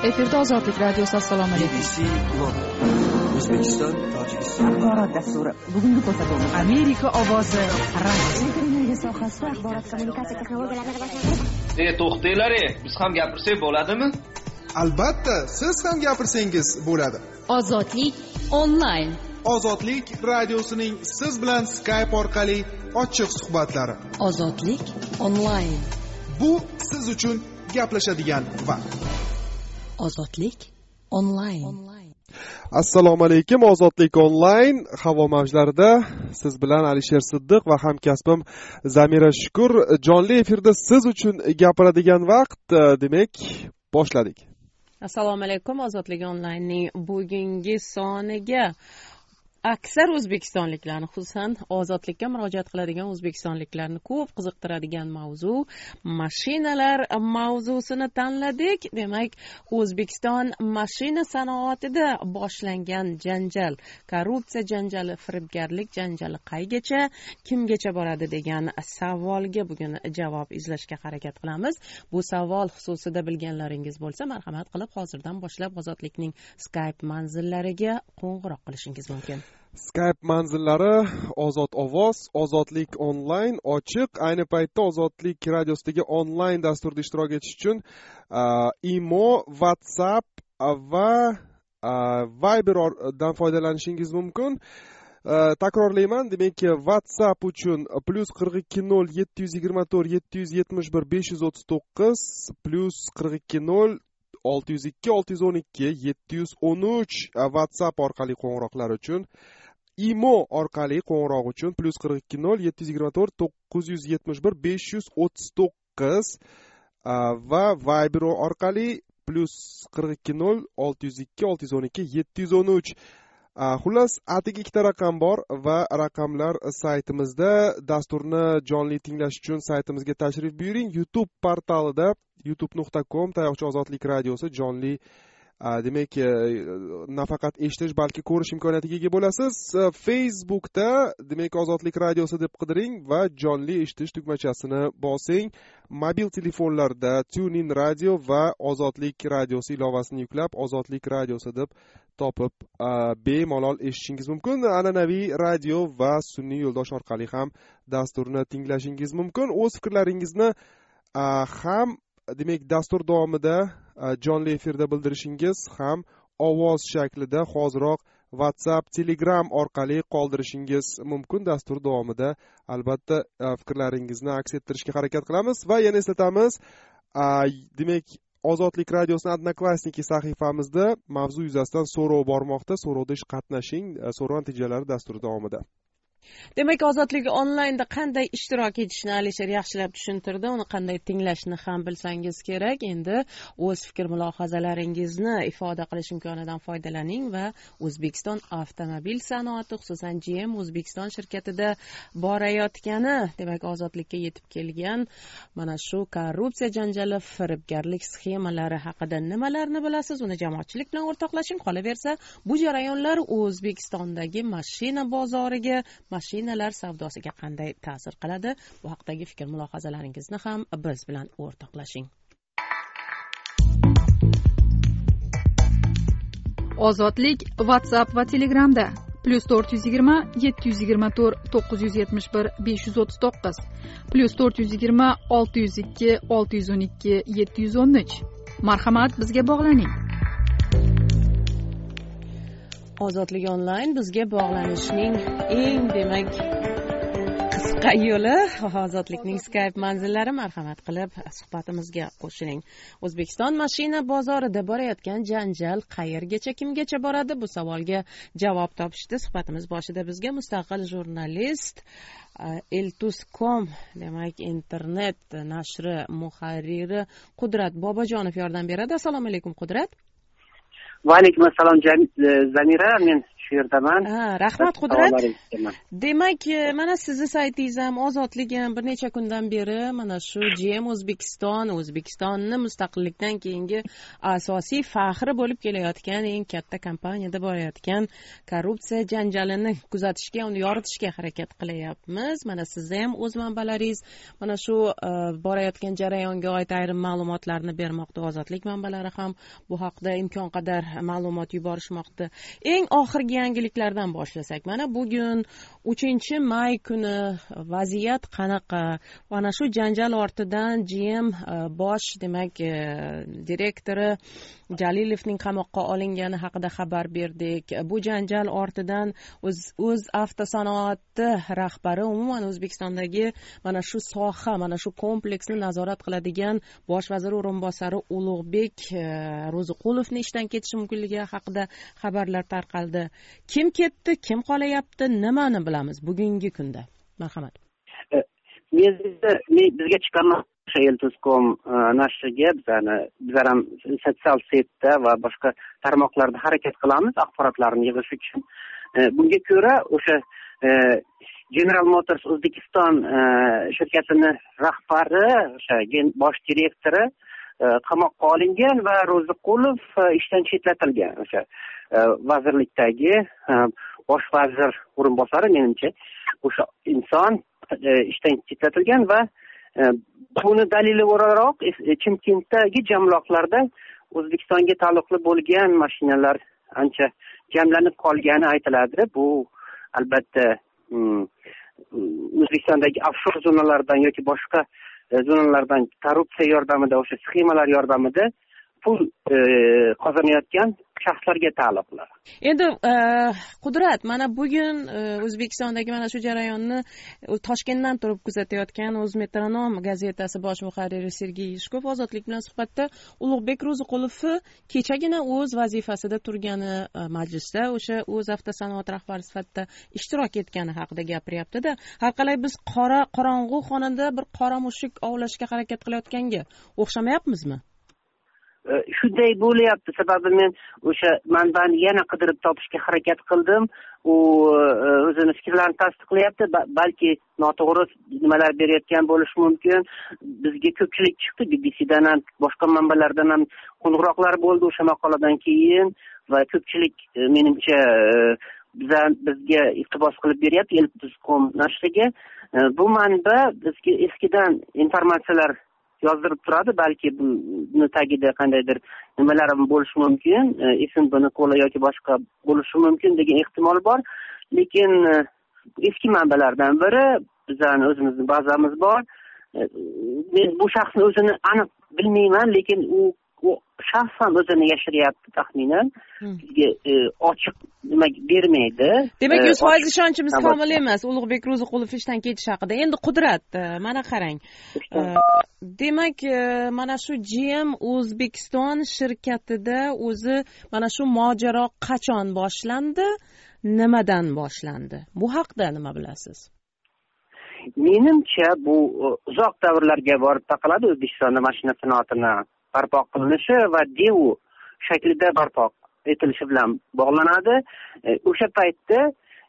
Efirda Ozodlik radiosi. Assalomu alaykum. O'zbekiston, Tojikiston axborot dasturi. Bugungi ko'rsatuvimiz Amerika ovozi radio. Televiziya sohasida axborot kommunikatsiya texnologiyalarini rivojlantirish. To'xtanglar, biz ham gapirsak bo'ladimi? Albatta, siz ham gapirsangiz bo'ladi. Ozodlik onlayn. Ozodlik radiosining siz bilan Skype orqali ochiq suhbatlari. Ozodlik onlayn. Bu siz uchun gaplashadigan vaqt. Ozodlik onlayn. Assalomu alaykum. Ozodlik onlayn havo mavjlarida siz bilan Alisher Siddiq va hamkasbim Zamira Shukur jonli efirda siz uchun gapiradigan vaqt. Demak, boshladik. Assalomu alaykum. Ozodlik onlaynning bugungi soniga aksar o'zbekistonliklarni, xususan ozodlikka murojaat qiladigan o'zbekistonliklarni ko'p qiziqtiradigan mavzu mashinalar mavzusini tanladik. Demak, O'zbekiston mashina sanoatida boshlangan janjal, korrupsiya janjali, firibgarlik janjali qaygacha, kimgacha boradi degan savolga bugun javob izlashga harakat qilamiz. Bu savol xususida bilganlaringiz bo'lsa, marhamat qilib hozirdan boshlab Ozodlikning Skype manzillariga qo'ng'iroq qilishingiz mumkin. Skype manzillari Ozod ovoz, Ozodlik onlayn ochiq. Ayni paytda Ozodlik radiosidagi onlayn dasturda ishtirok etish uchun Imo, WhatsApp va Viberdan foydalanishingiz mumkin. Takrorlayman, demak, WhatsApp uchun +420 724 771 539 +420 602 612 713 WhatsApp orqali qo'ng'iroqlar uchun, Imo orqali qo'ng'iroq uchun +420 724 971 539 va Viber orqali +420 602 612 713. Xullas, atigi ikkita raqam bor va raqamlar saytimizda. Dasturni jonli tinglash uchun saytimizga tashrif buyuring. YouTube portalida youtube.com tayoqcha ozodlik radiosi jonli, demak, nafaqat eshitish, balki ko'rish imkoniyatiga ega bo'lasiz. Facebookda, demak, Ozodlik radiosi deb qidiring va jonli eshitish tugmachasini bosing. Mobil telefonlarda TuneIn radio va Ozodlik radiosi ilovasini yuklab, Ozodlik radiosi deb topib bemalol eshitishingiz mumkin. An'anaviy radio va sun'iy yo'ldosh orqali ham dasturni tinglashingiz mumkin. O'z fikrlaringizni ham, demak, dastur davomida jonli efirda bildirishingiz ham ovoz shaklida hoziroq WhatsApp, Telegram orqali qoldirishingiz mumkin. Dastur davomida albatta fikrlaringizni aks ettirishga harakat qilamiz va yana eslatamiz, demak, Ozodlik radiosining Odnoklassniki sahifamizda mavzu yuzasidan so'rov bormoqda. So'rovda qatnashing. So'rov natijalari dastur davomida. Demak, Ozodlik onlaynda qanday ishtirok etishni Alisher yaxshilab tushuntirdi. Uni qanday tinglashni ham bilsangiz kerak. Endi o'z fikr mulohazalaringizni ifoda qilish imkonidan foydalaning va O'zbekiston avtomobil sanoati, xususan GM O'zbekiston shirkatida borayotgani, demak, ozodlikka yetib kelgan mana shu korrupsiya janjali, firibgarlik sxemalari haqida nimalarni bilasiz? Uni jamoatchilik bilan o'rtoqlashing. Qolaversa, bu jarayonlar O'zbekistondagi mashina bozoriga, mashinalar savdosiga qanday ta'sir qiladi? Bu haqdagi fikr mulohazalaringizni ham biz bilan o'rtoqlashing. Ozodlik WhatsApp va Telegramda +420 724 971 539 +420 602 612 713. Marhamat, bizga bog'laning. Ozodlik onlayn bizga bog'lanishning eng, demak, qisqa yo'li Ozodlikning Skype manzillari. Marhamat qilib suhbatimizga qo'shiling. O'zbekiston mashina bozorida borayotgan janjal qayergacha, kimgacha boradi? Bu savolga javob topishdi. Suhbatimiz boshida bizga mustaqil jurnalist, Eltus.com, demak, internet nashri muharriri Qudrat Bobojonov yordam beradi. Assalomu alaykum, Qudrat. Va alaykum assalom Zamira. Men shu yerdaman. Rahmat Qudrat. Demak, mana sizni saytingiz ham, Ozodlik ham bir necha kundan beri mana shu GM O'zbekistonni mustaqillikdan keyingi asosiy faxri bo'lib kelayotgan eng katta kompaniyada borayotgan korrupsiya janjalini kuzatishga, uni yoritishga harakat qilyapmiz. Mana sizda ham o'z manbalaringiz mana shu borayotgan jarayonga oid ayrim ma'lumotlarni bermoqda. Ozodlik manbalari ham bu haqda imkon qadar ma'lumot yuborishmoqda. Eng oxirgi yangiliklardan boshlasak, mana bugun 3-may kuni vaziyat qanaqa? Mana shu janjal ortidan GM bosh, demak, direktori Jalilovning qamoqqa olingani haqida xabar berdik. Bu janjal ortidan o'z avtosanoati rahbari, umuman O'zbekistondagi mana shu soha, mana shu kompleksni nazorat qiladigan bosh vazir o'rinbosari Ulug'bek Ro'ziqulovning ishdan ketishi mumkinligi haqida xabarlar tarqaldi. Kim ketdi, kim qolayapti, nimani bilamiz bugungi kunda? Marhamat. Bizga chiqqan Eltuzcom nashriga bizlar ham sotsial setda va boshqa tarmoqlarda harakat qilamiz axborotlarni yig'ish uchun. Bunga ko'ra o'sha General Motors O'zbekiston shirkatini rahbari, o'sha bosh direktori qamoqqa olingan va Ro'ziqulov ishdan chetlatilgan. O'sha vazirlikdagi bosh vazir o'rinbosari, menimcha o'sha inson ishdan chetlatilgan va buni dalili o'laroq Chimkentdagi jamloqlarda O'zbekistonga taalluqli bo'lgan mashinalar ancha jamlanib qolgani aytiladi. Bu albatta O'zbekistondagi offshor zonalardan yoki boshqa zonalardan korrupsiya yordamida, o'sha sxemalar yordamida pul qozonayotgan shaxslarga taalluqli. Endi Qudrat, mana bugun O'zbekistondagi mana shu jarayonni Toshkentdan turib kuzatayotgan O'zmetronom gazetasi bosh muharriri Sergey Yishkov Ozodlik bilan suhbatda Ulug'bek Ro'ziqulovni kechagina o'z vazifasida turgani majlisda o'sha o'z avtosanoat rahbari sifatida ishtirok etgani haqida gapiryapti-da. Har qalay biz qorong'u xonada bir qora mushuk ovlashga harakat qilayotganga o'xshamayapmizmi? Shunday bo'lyapti, sababi men o'sha manbani yana qidirib topishga harakat qildim. U o'zini fikrlarini tasdiqlayapti, balki noto'g'ri nimalar berayotgan bo'lishi mumkin. Bizga ko'pchilik chiqdi, BBCdan ham, boshqa manbalardan ham qo'ng'iroqlar bo'ldi o'sha maqoladan keyin va ko'pchilik menimcha bizga iqtibos qilib beryapti Eltuzcom nashriga. Bu manba bizga eskidan informatsiyalar yozdirib turadi, balki buni tagida qandaydir nimalar bo'lishi mumkin, buni qo'li yoki boshqa bo'lishi mumkin degan ehtimol bor. Lekin eski manbalardan biri, bizning o'zimizning bazamiz bor. Men bu shaxsni o'zini aniq bilmayman, lekin u shaxs ham o'zini yashiryapti taxminan. Bizga ochiq nima bermaydi. Demak, 100% ishonchimiz komil emas Ulug'bek Ro'ziqulov ishdan ketish haqida. Endi Qudrat, mana qarang. Demak, mana shu GM O'zbekiston shirkatida o'zi mana shu mojaro qachon boshlandi, nimadan boshlandi? Bu haqda nima bilasiz? Menimcha bu uzoq davrlarga borib taqaladi. O'zbekistonda mashina sanoatini barpo qilinishi va DEU shaklida barpo etilishi bilan bog'lanadi. O'sha paytda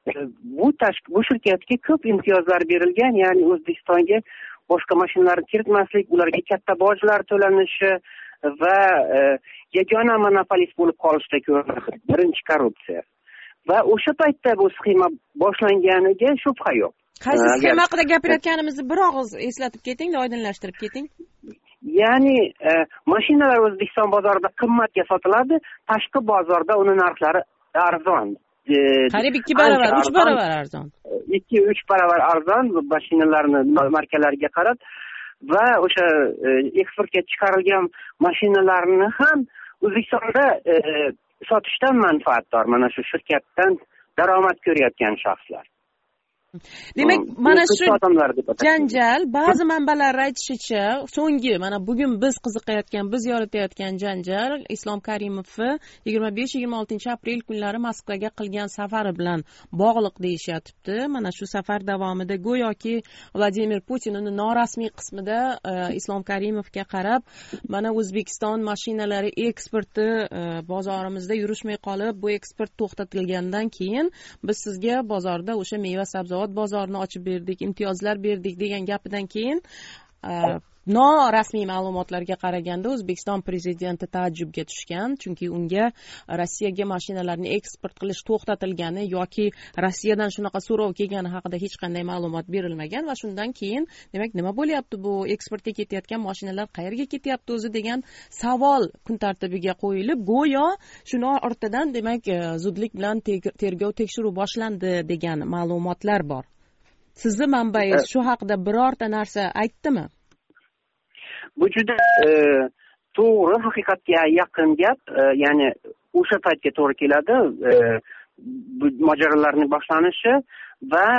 bu shirkatga ko'p imtiyozlar berilgan, ya'ni O'zbekistonga boshqa mashinalarni kiritmaslik, ularga katta bojlar to'lanishi va yagona monopolist bo'lib qolishda ko'rinadi. Birinchi korrupsiya. Va o'sha paytda bu sxema boshlanganiga shubha yo'q. Qaysi sxema haqida gapirayotganimizni bir og'iz eslatib keting, oydinlashtirib keting. Ya'ni mashinalar O'zbekiston bozorida qimmatga sotiladi, tashqi bozorda uni narxlari arzon. Qariyb 2 barobar, 3 barobar arzon. 2-3 barobar arzon mashinalarni markalariga qarab va o'sha eksportga chiqarilgan mashinalarni ham O'zbekistonda sotishdan manfaatdor mana shu shirkatdan daromad ko'rayotgan shaxslar. demak mana shu janjal ba'zi manbalar aytishicha so'nggi mana bugun biz qiziqayotgan biz yoritayotgan janjal Islom Karimovni 25-26 aprel kunlari Moskvaga qilgan safari bilan bog'liq deyishyapti. Mana shu safar davomida go'yoki Vladimir Putin uni norasmiy qismida Islom Karimovga qarab mana O'zbekiston mashinalari eksporti bozorimizda yurishmay qolib, bu eksport to'xtatilgandan keyin biz sizga bozorda o'sha meva sabzavot bozorini ochib berdik, imtiyozlar berdik degan gapidan keyin norasmiy ma'lumotlarga qaraganda O'zbekiston prezidenti taajjubga tushgan, chunki unga Rossiyaga mashinalarni eksport qilish to'xtatilgani yoki Rossiyadan shunaqa so'rov kelgani haqida hech qanday ma'lumot berilmagan va shundan keyin demak nima bo'lyapti, bu eksportga ketayotgan mashinalar qayerga ketyapti o'zi degan savol kun tartibiga qo'yilib, go'yo shuni ortidan demak zudlik bilan tergov tekshiruv boshlandi degan ma'lumotlar bor. Sizni manbangiz shu haqida birorta narsa aytdimi? Bu juda to'g'ri, haqiqatga yaqin gap, ya'ni o'sha paytga to'g'ri keladi bu mojarolarning boshlanishi va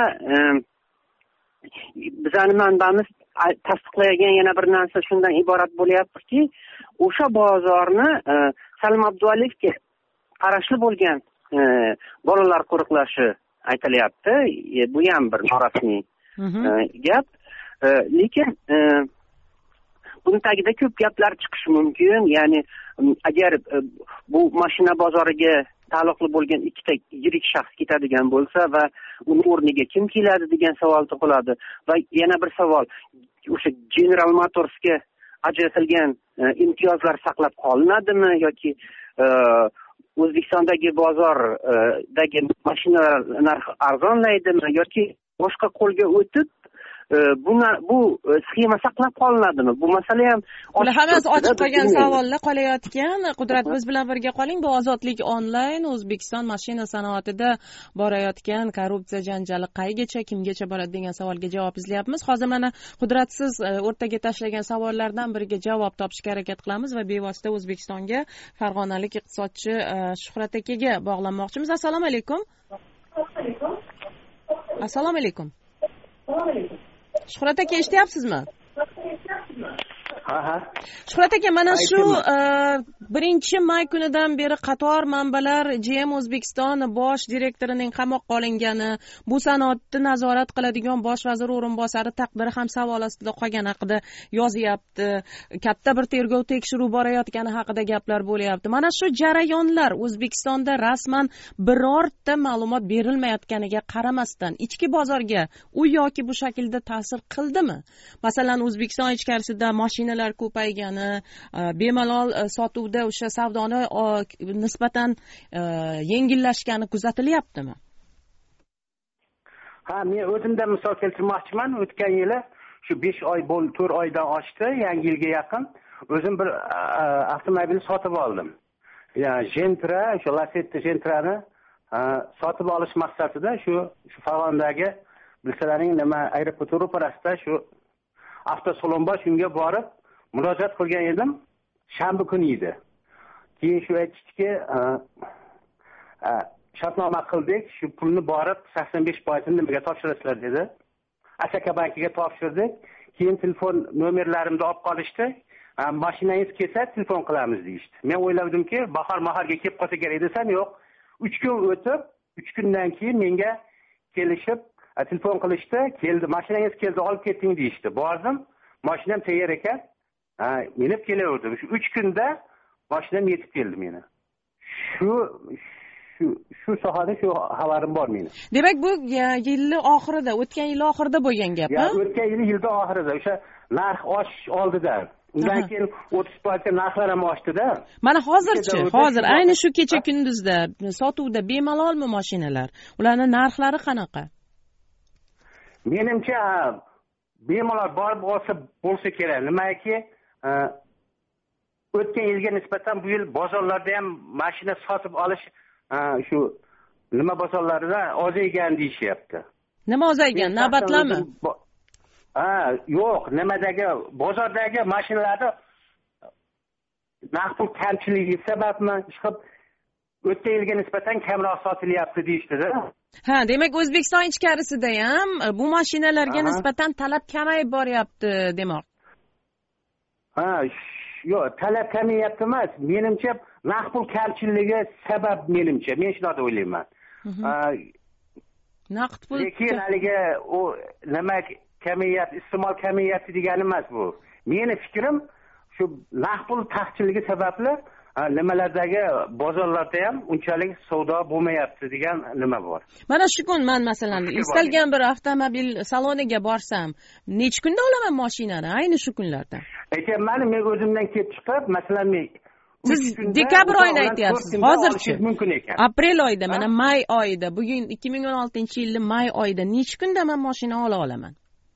bizani manbamiz tasdiqlagan yana bir narsa shundan iborat bo'lyaptiki, o'sha bozorni Salim Abduvalievga qarashli bo'lgan bolalar qo'riqlashi aytilyapti. Bu ham bir norasmiy gap, lekin buni tagida ko'p gaplar chiqishi mumkin. Ya'ni agar bu mashina bozoriga taalluqli bo'lgan ikkita yirik shaxs ketadigan bo'lsa va uni o'rniga kim keladi degan savol tug'iladi. Va yana bir savol, o'sha General Motorsga ajratilgan imtiyozlar saqlab qolinadimi yoki O'zbekistondagi bozordagi mashinalar narxi arzonlaydimi yoki boshqa qo'lga o'tib bu sxema saqlab qolinadimi? Bu masala ham bular hammasi ochiq qolgan savollar qolayotgan. Qudrat, biz bilan birga qoling. Bu Ozodlik onlayn. O'zbekiston mashina sanoatida borayotgan korrupsiya janjali qaygacha, kimgacha boradi degan savolga javob izlayapmiz. Hozir mana Qudrat, siz o'rtaga tashlagan savollardan biriga javob topishga harakat qilamiz va bevosita O'zbekistonga farg'onalik iqtisodchi Shuhrat akaga bog'lanmoqchimiz. Assalomu alaykum. Assalomu alaykum. Shuhrat aka, eshityapsizmi? Shuhrat aka, mana shu 1-may kunidan beri qator manbalar GM O'zbekiston bosh direktorining qamoqqa olingani, bu sanoatni nazorat qiladigan bosh vazir o'rinbosari taqdiri ham savol ostida qolgani haqida yozyapti. Katta bir tergov tekshiruv borayotgani haqida gaplar bo'lyapti. Mana shu jarayonlar O'zbekistonda rasman birorta ma'lumot berilmayotganiga qaramasdan ichki bozorga u yoki bu shaklda ta'sir qildimi? Masalan, O'zbekiston ichkarisida mashinalar ko'paygani, bemalol sotuvda o'sha savdoni nisbatan yengillashgani kuzatilyaptimi? Men o'zimdan misol keltirmoqchiman. O'tgan yili shu 5 oy 4 oydan oshdi, yangi yilga yaqin o'zim bir avtomobil sotib oldim. Ya'ni Gentra, shu Lacetti Gentrani sotib olish maqsadida shu Farg'onadagi bilsalaring nima aeroport ro'parasida shu avtosalon bor, shunga borib murojaat qilgan edim. Shanba kuni edi. Keyin shu aytishdiki, shartnoma qildik, shu pulni borib 85% nimaga topshirasizlar dedi. Asaka bankiga topshirdik. Keyin telefon nomerlarimni olib qolishdi. Mashinangiz kelsa telefon qilamiz deyishdi. Men o'ylavdimki, bahor-mahorga kelib qolsa kerak desam, yo'q. 3 kun o'tib, 3 kundan keyin menga kelishib telefon qilishdi. Keldi, mashinangiz keldi, olib keting deyishdi. Bordim, mashinam tayyor ekan. Minib kelaverdim. Shu 3 kunda mashinam yetib keldi meni. Shu sohada shu xabarim bor meni. Demak, bu yil oxirida, o'tgan yil oxirida bo'lgan gap, ha? O'tgan yil oxirida, o'sha narx oshish oldida. Undan keyin 30% narxlar ham oshdida. Mana hozir ayni shu kecha kunduzda sotuvda bemalolmi mashinalar? Ularning narxlari qanaqa? Menimcha bemalol borib olsa bo'lsa kerak. Nimaki, o'tgan yilga nisbatan bu yil bozorlarda ham mashina sotib olish shu nima bozorlarida ozaygan deyishyapti. Nima ozaygan? Navbatlarmi? Yo'q, nimadagi bozordagi mashinalarda naqd pul kamchiligi sababmi, chiqib o'tgan yilga nisbatan kamroq sotilyapti deyishdi-da. Ha, demak O'zbekiston ichkarisida ham bu mashinalarga nisbatan talab kamayib boryapti demoq. Ha, yo'q, talab kamayapti emas. Menimcha naqd pul kamchiligi sabab menimcha. Men shunday deb o'ylayman. Naqd pul. Lekin haligi u nima kamayapti, iste'mol kamayapti degani emas bu. Meni fikrim shu naqd pul taqchilligi sababli nimalardagi bozorlarda ham unchalik savdo bo'lmayapti degan nima bor. Mana shu kun men masalan istalgan bir avtomobil saloniga borsam, necha kunda olaman mashinani ayni shu kunlarda? Aytyapman, men o'zimdan kelib chiqib, masalan men siz dekabr oyida aytyapsiz, hozirchi mumkin ekan. Aprel oyida, mana may oyida, bugun 2016-yilning may oyida necha kunda men mashina ola olaman?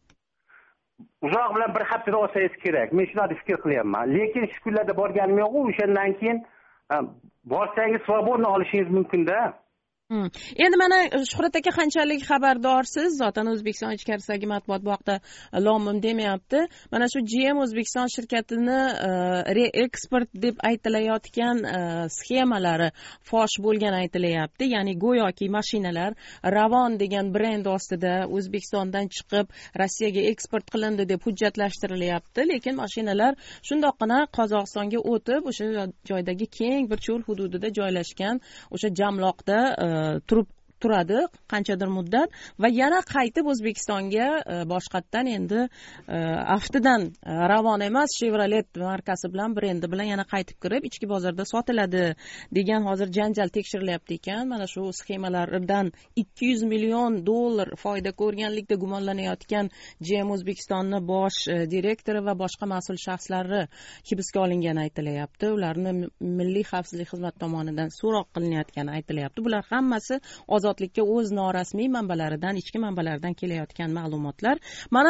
Uzoq bilan bir haftada olsangiz kerak. Men shunday fikr qilyapman. Lekin shu kunlarda borganim yo'q, o'shandan keyin borsangiz svobodni olishingiz mumkin-da. Endi mana Shuhrat aka qanchalik xabardorsiz, zotan O'zbekiston ichkarisidagi matbuot bu haqda lom-mim demayapti. Mana shu GM O'zbekiston shirkatini reeksport deb aytilayotgan sxemalari fosh bo'lgani aytilayapti. Ya'ni go'yoki mashinalar Ravon degan brend ostida O'zbekistondan chiqib Rossiyaga eksport qilindi deb hujjatlashtirilyapti, lekin mashinalar shundoqqina Qozog'istonga o'tib, o'sha joydagi keng bir cho'l hududida joylashgan o'sha jamloqda turadi qanchadir muddat va yana qaytib O'zbekistonga boshqatdan endi aftidan Ravon emas Chevrolet markasi bilan brendi bilan yana qaytib kirib ichki bozorda sotiladi degan hozir janjal tekshirilyapti ekan. Mana shu sxemalardan 200 million dollar foyda ko'rganlikda gumonlanayotgan GM O'zbekistonni bosh direktori va boshqa mas'ul shaxslari hibsga olingani aytilyapti. Ularni Milliy xavfsizlik xizmati tomonidan so'roq qilinayotgani aytilyapti. Bular hammasi ozodlikka o'z norasmiy manbalaridan, ichki manbalaridan kelayotgan ma'lumotlar. Mana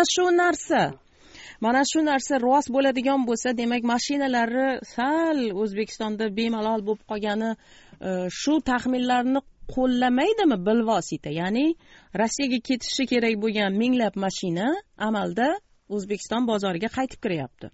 shu narsa rost bo'ladigan bo'lsa, demak mashinalari sal O'zbekistonda bemalol bo'lib qolgani shu taxminlarni qo'llamaydimi bilvosita? Ya'ni Rossiyaga ketishi kerak bo'lgan minglab mashina amalda O'zbekiston bozoriga qaytib kiryapti.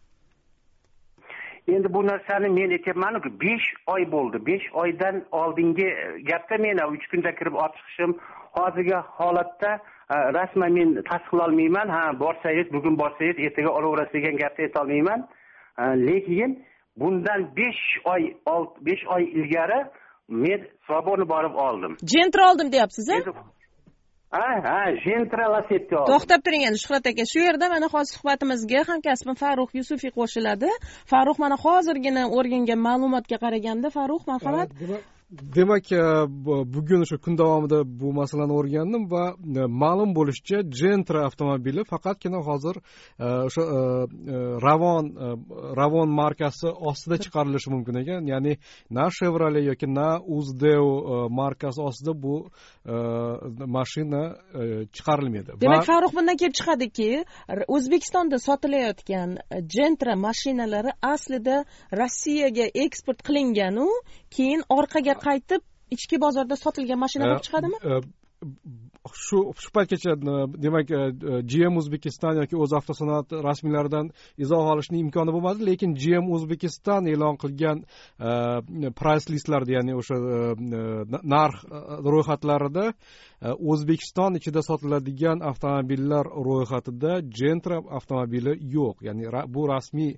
Endi bu narsani men aytyapman-ku, 5 oy bo'ldi. 5 oydan oldingi gapda men 3 kunda kirib olib chiqishim, hozirgi holatda rasman men tasdiqlay olmayman. Ha, bugun borsangiz, ertaga olaverasiz degan gapni ayta olmayman. Lekin bundan 5 oy ilgari men Svobodni borib oldim. Gentra oldim deyapsiz-a? Gentra Lasetti oldim. To'xtab turing endi Shuhrat aka, shu yerda mana hozir suhbatimizga hamkasbim Farruh Yusufiy qo'shiladi. Farruh mana hozirgina o'rgangan ma'lumotga qaraganda, Farruh, marhamat. Demak, bugun o'sha kun davomida bu masalani o'rgandim va ma'lum bo'lishicha Gentra avtomobili faqatgina hozir o'sha Ravon markasi ostida chiqarilishi mumkin ekan. Ya'ni na Chevrolet yoki na Uzdeo markasi ostida bu mashina chiqarilmaydi. Demak, Farruh bundan kelib chiqadiki, O'zbekistonda sotilayotgan Gentra mashinalari aslida Rossiyaga eksport qilingan-u, keyin orqaga qaytib ichki bozorda sotilgan mashina bo'lib chiqadimi? Shu paytgacha demak GM O'zbekiston yoki o'z avtosanoat rasmiylaridan izoh olishning imkoni bo'lmadi, lekin GM O'zbekiston e'lon qilgan price listlarda, ya'ni o'sha narx ro'yxatlarida O'zbekiston ichida sotiladigan avtomobillar ro'yxatida Gentra avtomobili yo'q. Ya'ni bu rasmiy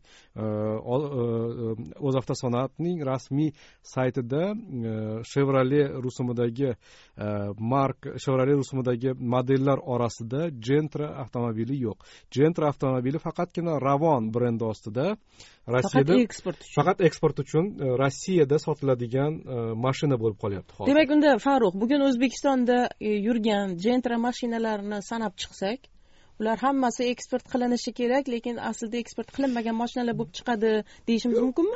o'z avtosanoatning rasmiy saytida Chevrolet rusumidagi Chevrolet rusumidagi modellar orasida Gentra avtomobili yo'q. Gentra avtomobili faqatgina Ravon brendi ostida Rossiyada faqat eksport uchun Rossiyada sotiladigan mashina bo'lib qolyapti hozir. Demak, unda Farruh, bugun O'zbekistonda yurgan Gentra mashinalarini sanab chiqsak, ular hammasi eksport qilinishi kerak, lekin aslida eksport qilinmagan mashinalar bo'lib chiqadi deyishimiz mumkinmi?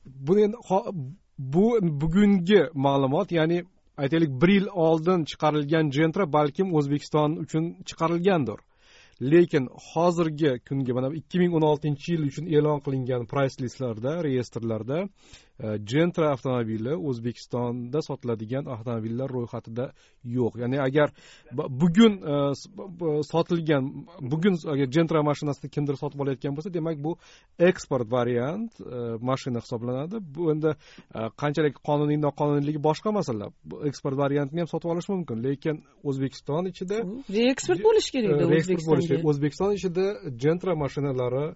Bu bugungi ma'lumot, ya'ni aytaylik 1 yil oldin chiqarilgan Gentra balkim O'zbekiston uchun chiqarilgandir. Lekin hozirgi kunga mana 2016-yil uchun e'lon qilingan price listlarda, reyestrlarda Gentra avtomobili O'zbekistonda sotiladigan avtomobillar ro'yxatida yo'q. Ya'ni agar bugun sotilgan, bugun agar Gentra mashinasini kimdir sotib olayotgan bo'lsa, demak bu eksport variant mashina hisoblanadi. Bu endi qanchalik qonuniy noqonuniyligi boshqa masala. Eksport variantini ham sotib olish mumkin, lekin O'zbekiston ichida reeksport bo'lish kerak edi. O'zbekiston ichida Gentra mashinalari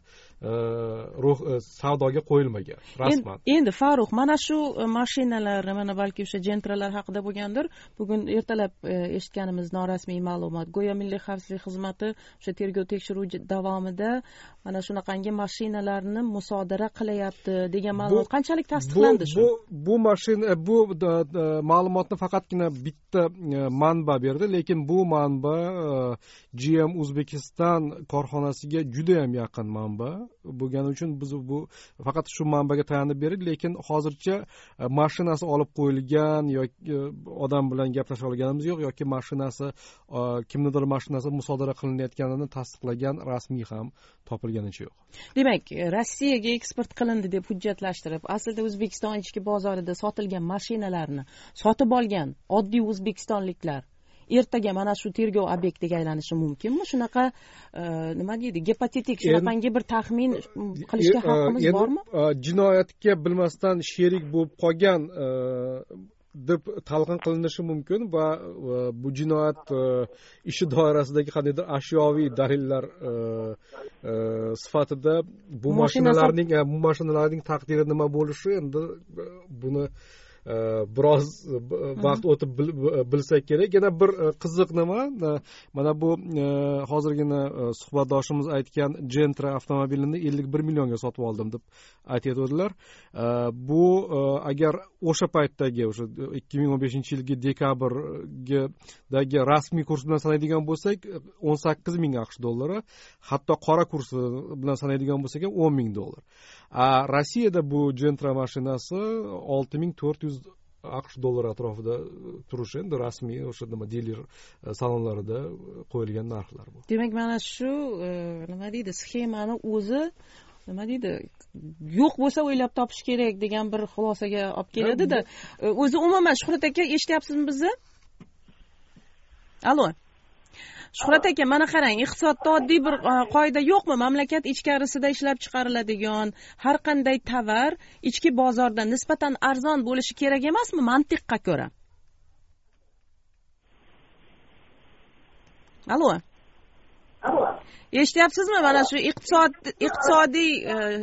savdoga qo'yilmagan rasman. Endi Farruh, mana shu mashinalarni, mana balki o'sha Gentralar haqida bo'lgandir. Bugun ertalab eshitganimiz norasmiy ma'lumot. Go'yo Milliy xavfsizlik xizmati o'sha tergov tekshiruv davomida mana shunaqangi mashinalarni musodara qilyapti degan ma'lumot qanchalik tasdiqlandi shu? Bu mashina, bu ma'lumotni faqatgina bitta manba berdi, lekin bu manba GM Uzbekistan korxonasiga juda ham yaqin manba bo'lgani uchun biz bu faqat shu manbaga tayanib berdik, lekin hozircha mashinasi olib qo'yilgan yoki odam bilan gaplashib olganimiz yo'q, yoki mashinasi kimnidir mashinasi musodara qilinayotganini tasdiqlagan rasmiy ham topilganicha yo'q. Demak, Rossiyaga eksport qilindi deb hujjatlashtirib, aslida O'zbekiston ichki bozorida sotilgan mashinalarni sotib olgan oddiy o'zbekistonliklar ertaga mana shu tergov obyektiga aylanishi mumkinmi? Shunaqa nima deydi, gipotetik shunaqangi bir taxmin qilishga haqqimiz bormi? Jinoyatga bilmasdan sherik bo'lib qolgan deb talqin qilinishi mumkin va bu jinoyat ishi doirasidagi qandaydir ashyoviy dalillar sifatida bu mashinalarning taqdiri nima bo'lishi, endi buni biroz vaqt o'tib bilsak kerak. Yana bir qiziq nima, mana bu hozirgina suhbatdoshimiz aytgan Gentra avtomobilini 51 millionga sotib oldim deb aytadilar. Bu agar o'sha paytdagi, o'sha 2015-yilgi dekabrdagi rasmiy kurs bilan sanaydigan bo'lsak 18 ming AQSh dollari, hatto qora kursi bilan sanaydigan bo'lsak ham 10 ming dollar. Rossiyada bu Gentra mashinasi 6400 AQSh dollar atrofida turishi, endi rasmiy o'sha nima diler salonlarida qo'yilgan narxlar bu. Demak, mana shu nima deydi, sxemani o'zi nima deydi, yo'q bo'lsa o'ylab topish kerak degan bir xulosaga olib keladi-da. O'zi umuman Shuhrat aka, eshityapsizmi bizni? Alo. Shuhrat aka, mana qarang, iqtisodda oddiy bir qoida yo'qmi? Mamlakat ichkarisida ishlab chiqariladigan har qanday tovar ichki bozorda nisbatan arzon bo'lishi kerak emasmi, mantiqqa ko'ra? Alo. Eshityapsizmi? Mana shu iqtisodiy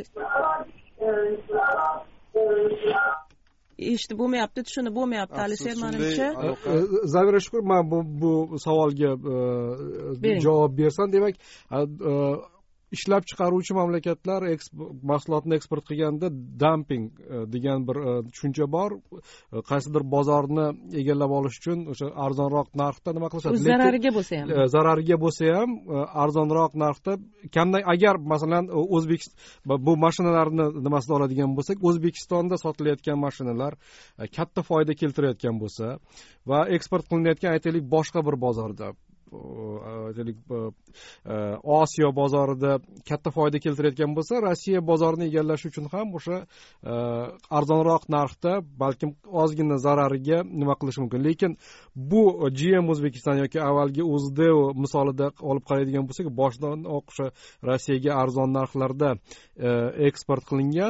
eshitib bo'lmayapti, tushunib bo'lmayapti Alisher, menimcha. Zavira Shukur, men bu savolga javob bersam, demak, ishlab chiqaruvchi mamlakatlar mahsulotni eksport qilganda dumping degan bir tushuncha bor. Qaysidir bozorni egallab olish uchun o'sha arzonroq narxda nima qilishadi? Zarariga bo'lsa ham arzonroq narxda, kamdan agar masalan bu mashinalarni nimasida oladigan bo'lsak, O'zbekistonda sotilayotgan mashinalar katta foyda keltirayotgan bo'lsa va eksport qilinayotgan, aytaylik, boshqa bir bozorda, Osiyo bozorida katta foyda keltirayotgan bo'lsa, Rossiya bozorini egallash uchun ham o'sha arzonroq narxda, balkim ozgina zarariga nima qilish mumkin. Lekin bu GM O'zbekiston yoki avvalgi Uzdeo misolida olib qaraydigan bo'lsak, boshidan o'sha Rossiyaga arzon narxlarda eksport qilingan,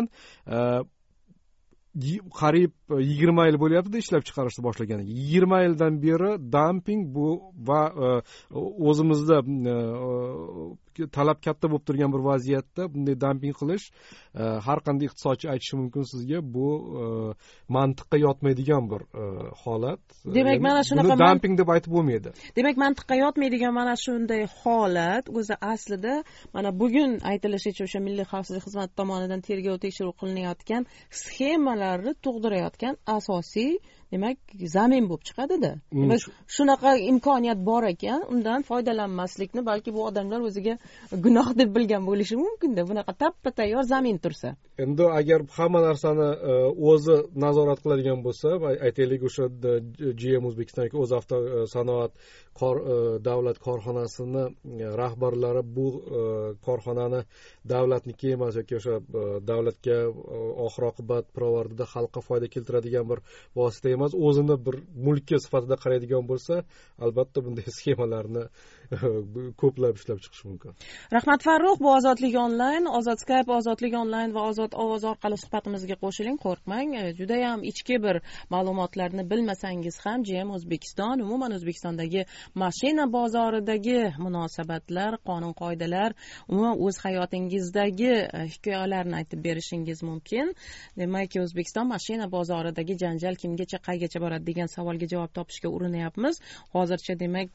qariyb 20 yil bo'lyapti ishlab chiqarishni boshlaganiga. 20 yildan beri dumping bu va o'zimizda talab katta bo'lib turgan bir vaziyatda bunday dumping qilish, har qanday iqtisodchi aytishi mumkin sizga, bu mantiqqa yotmaydigan bir holat. Demak, mana shunaqa dumping deb aytib bo'lmaydi. Demak, mantiqqa yotmaydigan mana shunday holat o'zi aslida mana bugun aytilishicha o'sha Milliy xavfsizlik xizmati tomonidan tergov tekshiruv qilinayotgan sxemalarni tug'dirayotgan asosiy demak zamin bo'lib chiqadida. Demak shunaqa imkoniyat bor ekan, undan foydalanmaslikni balki bu odamlar o'ziga gunoh deb bilgan bo'lishi mumkin-da, bunaqa tappa tayyor zamin tursa. Endi agar hamma narsani o'zi nazorat qiladigan bo'lsa, aytaylik o'sha GM O'zbekiston yoki o'z avtosanoat davlat korxonasini rahbarlari bu korxonani davlatniki emas yoki o'sha davlatga oxir oqibat pirovardida xalqqa foyda keltiradigan bir vosita emas, o'zini bir mulki sifatida qaraydigan bo'lsa, albatta bunday sxemalarni ko'plab ishlab chiqish mumkin. Rahmat Farruh, bu Ozodlik onlayn, Ozod Skype, Ozodlik onlayn va Ozod ovoz orqali suhbatimizga qo'shiling, qo'rqmang. Juda ham ichki bir ma'lumotlarni bilmasangiz ham GM O'zbekiston, umuman O'zbekistondagi mashina bozoridagi munosabatlar, qonun qoidalar, umuman o'z hayotingizdagi hikoyalarni aytib berishingiz mumkin. Demak, O'zbekiston mashina bozoridagi janjal kimgacha, qaygacha boradi degan savolga javob topishga urinyapmiz. Hozircha demak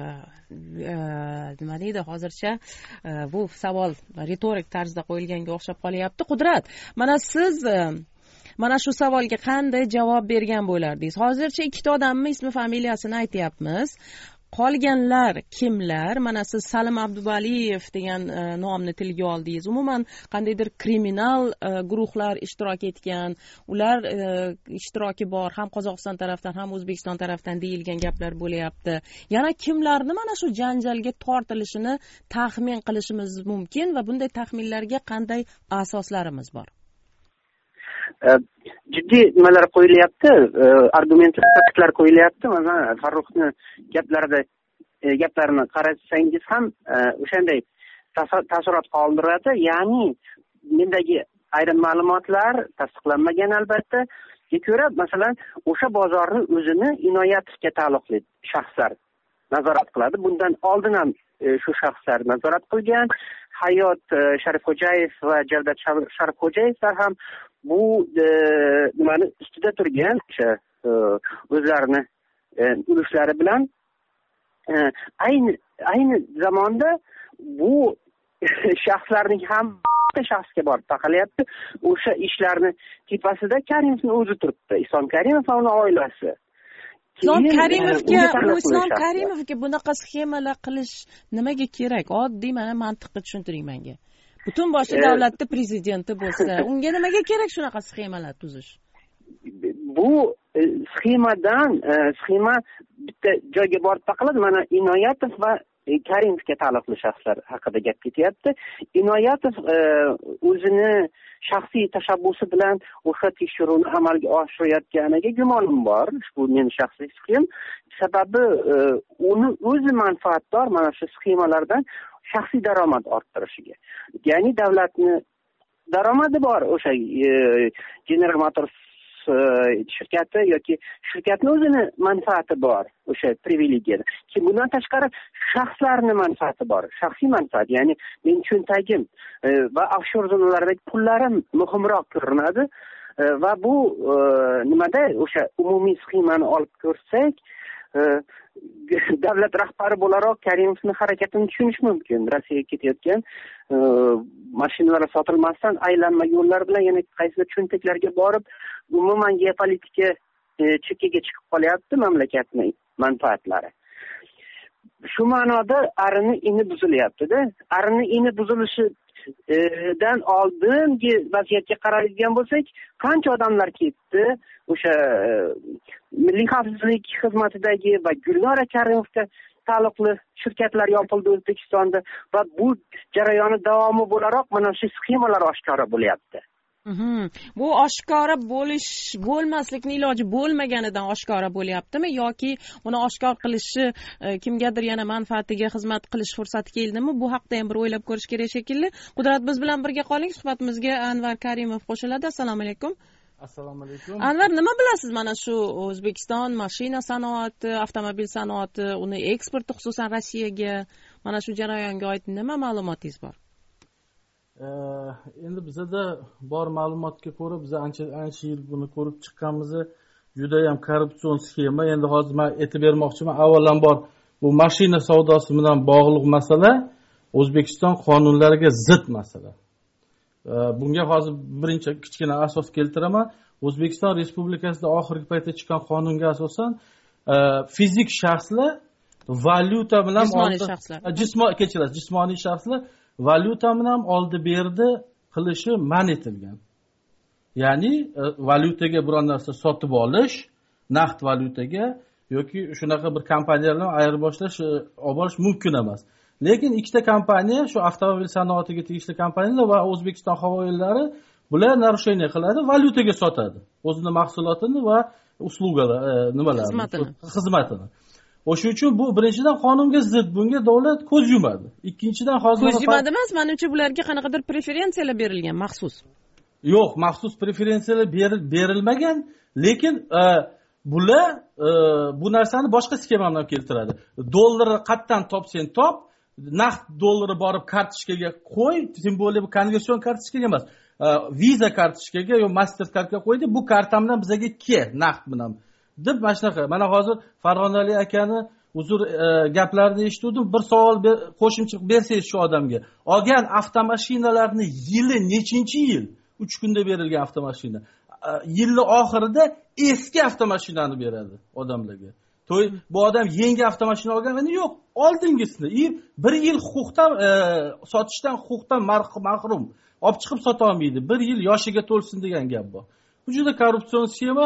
nima deydi, hozircha bu savol retorik tarzda qo'yilganga o'xshab qolyapti. Qudrat, mana siz mana shu savolga qanday javob bergan bo'lardingiz? Hozircha ikkita odamning ismi familiyasini aytyapmiz. Qolganlar kimlar? Mana siz Salim Abduvaliyev degan nomni tilga oldingiz. Umuman qandaydir kriminal guruhlar ishtirok etgan, ular ishtiroki bor, ham Qozog'iston tarafdan, ham O'zbekiston tarafdan deyilgan gaplar bo'layapti. Yana kimlarni mana shu janjalga tortilishini taxmin qilishimiz mumkin va bunday taxminlarga qanday asoslarimiz bor? Jiddiy nimalar qo'yilyapti, argumentlar qo'yilyapti. Masalan, Farruhni gaplarini qarasangiz ham o'shanday taassurot qoldiradi. Ya'ni mendagi ayrim ma'lumotlar tasdiqlanmagan albatta. Ko'ra, masalan, o'sha bozorni o'zini Inoyatovga taalluqli shaxslar nazorat qiladi. Bundan oldin ham shu shaxslar nazorat qilgan. Hayot Sharifxo'jayev va Javdat Sharifxo'jayevlar ham bu nimani ustida turgan, o'sha o'zlarini ulushlari bilan ayni zamonda bu shaxslarning ham shaxsga borib taqalyapti. O'sha ishlarni tepasida Karimovning o'zi turibdi, Islom Karimov va uning oilasi. Islom Karimovga bunaqa sxemalar qilish nimaga kerak? Oddiy mana mantiqni tushuntiring menga. Butun boshli davlatda prezidenti bo'lsa, unga nimaga kerak shunaqa sxemalar tuzish? Bu sxema bitta joyga borib taqaladi. Mana Inoyatov va Karimovga taalluqli shaxslar haqida gap ketyapti. Inoyatov o'zini shaxsiy tashabbusi bilan o'sha tekshiruvni amalga oshirayotganiga gumonim bor. Bu meni shaxsiy fikrim. Sababi uni o'zi manfaatdor mana shu sxemalardan shaxsiy daromad orttirishiga. Ya'ni davlatni daromadi bor o'sha General Motors shirkati yoki shirkatning o'zini manfaati bor o'sha privilegiyada. Bundan tashqari shaxslarning manfaati bor, shaxsiy manfaat, ya'ni men cho'ntagim va offshor zonalardagi pullarim muhimroq ko'rinadi va bu nimada o'sha umumiy sxemani olib ko'rsak, davlat rahbari bo'laroq Karimovning harakatini tushunish mumkin. Rossiyaga ketayotgan mashinalar sotilmasdan aylanma yo'llar bilan yana qaysidir cho'ntaklarga borib, umuman geopolitika chekkaga chiqib qolyapti mamlakatning manfaatlari. Shu ma'noda arini ini buzilyapti-da. Arini ini buzilishidan oldingi vaziyatga qaraydigan bo'lsak, qancha odamlar ketdi? O'sha Milliy xavfsizlik xizmatidagi va Gulnora Karimovga taalluqli shirkatlar yopildi O'zbekistonda va bu jarayoni davomi bo'laroq mana shu sxemalar oshkora bo'lyapti. Bu oshkora bo'lmaslikning iloji bo'lmaganidan oshkora bo'lyaptimi yoki uni oshkor qilishi kimgadir yana manfaatiga xizmat qilish fursati keldimi? Bu haqda ham bir o'ylab ko'rish kerak shekilli. Qudrat, biz bilan birga qoling. Suhbatimizga Anvar Karimov qo'shiladi. Assalomu alaykum. Assalomu alaykum. Anvar, nima bilasiz mana shu O'zbekiston mashina sanoati, avtomobil sanoati, uni eksporti xususan Rossiyaga, mana shu jarayonga oid nima ma'lumotingiz bor? Endi bizda bor ma'lumotga ko'ra biz ancha yil buni ko'rib chiqqanmiz. Juda ham korrupsion sxema. Endi hozir men aytib bermoqchiman. Avvalambor bu mashina savdosi bilan bog'liq masala O'zbekiston qonunlariga zid masala. bunga hozir birinchi kichkina asos keltiraman. O'zbekiston Respublikasida oxirgi paytda chiqqan qonunga asosan fizik shaxslar valyuta bilan jismoniy shaxslar valyuta bilan oldi berdi qilishi man etilgan. Ya'ni valyutaga biron narsa sotib olish, naqd valyutaga yoki shunaqa bir kompaniyalarni ayirboshlash olib borish mumkin emas. Lekin ikkita kompaniya, shu avtomobil sanoatiga tegishli kompaniyalar va O'zbekiston havo yo'llari bular narusheniya qiladi, valyutaga sotadi o'zining mahsulotini va uslugalar, xizmatini. O'shuning uchun bu birinchidan qonunga zid, bunga davlat ko'z yumadi. Ikkinchidan hozir ko'z yumadi emas, menimcha bularga qanaqadir preferensiyalar berilgan maxsus. Yo'q, maxsus preferensiyalar berilmagan, lekin bular bu narsani boshqa sxema bilan keltiradi. Dollarni qayerdan topsang top, naqd dollarni borib kartochkaga qo'y, tim bo'lib bu konversion kartochkaga emas, Visa kartochkaga yo Mastercardga qo'ydi, bu kartam bilan bizga ke naqd bilan deb mana shunaqa. Mana hozir Farg'onali akani uzr gaplarini eshitdim. Bir savol qo'shimcha bersangiz shu odamga. Olgan avtomashinalarni yili nechinchi yil? 3 kunda berilgan avtomashina. Yilning oxirida eski avtomashinani beradi odamlarga. Bu odam yangi avtomashina olgani yo'q, oldingisini. 1 yil huquqdan sotishdan huquqdan mahrum. Olib chiqib sota olmaydi. 1 yil yoshiga to'lsin degan gap bor. Bu juda korrupsion sxema.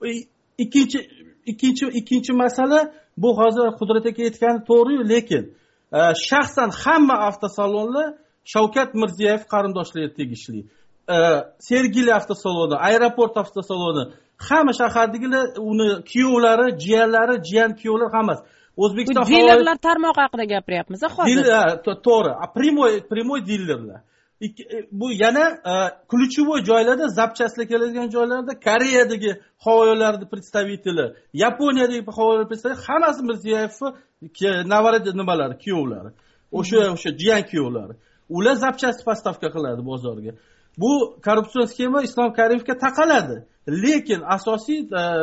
Ikkinchi masala, bu hozir Qudrat aka aytgani to'g'ri, lekin shaxsan hamma avtosalonlar Shavkat Mirziyoyev qarindoshlariga tegishli. Sergeli avtosaloni, aeroport avtosaloni, hamma shahardagilar uni kuyovlari, jiyan kuyovlar hammasi. O'zbekiston dilerlar tarmog'i haqida gapiryapmiz hozir. To'g'ri, primoy dilerlar. Bu yana ключевой joylarda, zapchastlar keladigan joylarda Koreyadagi havo yo'llari представители, Yaponiyadagi havo yo'llari представители hammasi Mirziyoyevning navarada nimalari, kuyovlari. O'sha jiyan kuyovlari. Ular zapchast postavka qiladi bozorga. Bu korrupsion sxema Islom Karimovga taqaladi. Lekin asosiy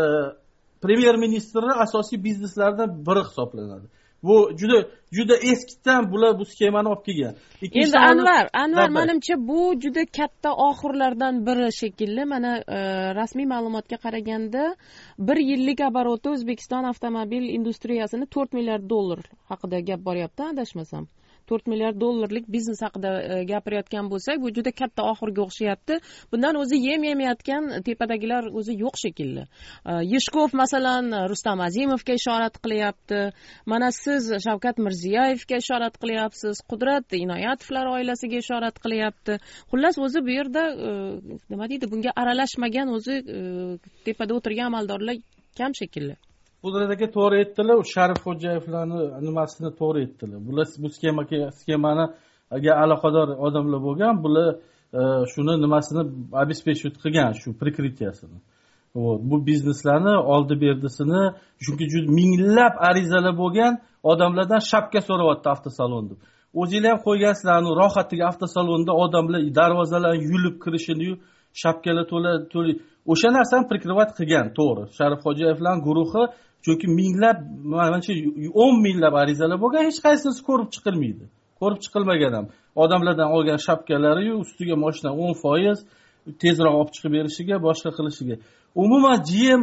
premyer ministrning asosiy bizneslaridan biri hisoblanadi. Bu juda eskidan bular bu sxemani olib kelgan. Endi Anvar menimcha bu juda katta oxirlardan biri shekilli. Mana rasmiy ma'lumotga qaraganda 1 yillik oboroti O'zbekiston avtomobil industriyasini 4 milliard dollar haqida gap boryapti, adashmasam. 4 milliard dollarlik biznes haqida gapirayotgan bo'lsak, bu juda katta oxirga o'xshayapti. Bundan o'zi yemayotgan tepadagilar o'zi yo'q shekilli. Yeshkov masalan Rustam Azimovga ishorat qilyapti. Mana siz Shavkat Mirziyoyevga ishorat qilyapsiz. Qudrat Inoyatovlar oilasiga ishorat qilyapti. Xullas o'zi bu yerda nima deydi, bunga aralashmagan o'zi tepada o'tirgan amaldorlar kam shekilli. Qudrat aka to'g'ri aytdilar, Sharif Xo'jayevlarni nimasini to'g'ri aytdilar. Bular bu sxemani aloqador odamlar bo'lgan, bular shuni nimasini обеспечивать qilgan, shu prikritiyasini. Bu bizneslarni oldi berdisini, chunki juda minglab arizalar bo'lgan odamlardan shapka so'rayapti avtosalon deb. O'zinglar ham qo'ygansizlarni rohatiga avtosalonda odamlar darvozalarni yulib kirishini, shapkalar to'la o'sha narsani prikrivat qilgan, to'g'ri. Sharif Xo'jayevlarning guruhi, chunki minglab, manimcha 10 minglab arizalar bo'lgan, hech qaysinisi ko'rib chiqilmaydi. Ko'rib chiqilmagan ham. Odamlardan olgan shapkalari ustiga mashina 10% tezroq olib chiqib berishiga, boshqa qilishiga. Umuman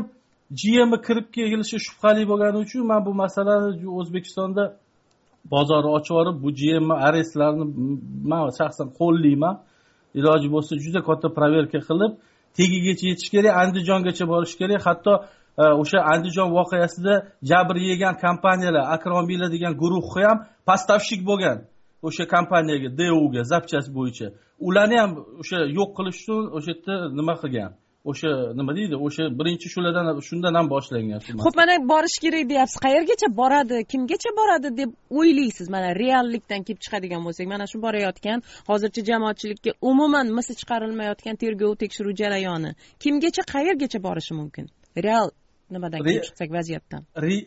GM kirib kelishi shubhali bo'lgani uchun men bu masalani O'zbekistonda bozorni ochib olib, bu GM arestlarini men shaxsan qo'llayman. Iloji bo'lsa juda katta proverka qilib, tegigacha yetish kerak, Andijongacha borish kerak. Hatto o'sha Andijon voqeasida jabr yegan kompaniyalar, Akromiylar degan guruhi ham postavshik bo'lgan o'sha kompaniyaga, DUga, zapchast bo'yicha. Ularni ham o'sha yo'q qilish uchun o'sha yerda nima qilgan? O'sha nima deydi? O'sha birinchi shundan ham boshlangan. Xo'p, mana borish kerak deyapsiz. Qayergacha boradi, kimgacha boradi deb o'ylaysiz? Mana reallikdan kelib chiqadigan bo'lsak, mana shu borayotgan hozircha jamoatchilikka umuman misi chiqarilmayotgan tergov tekshiruv jarayoni kimgacha, qayergacha borishi mumkin? Real nimadan kelib chiqsak vaziyatdan?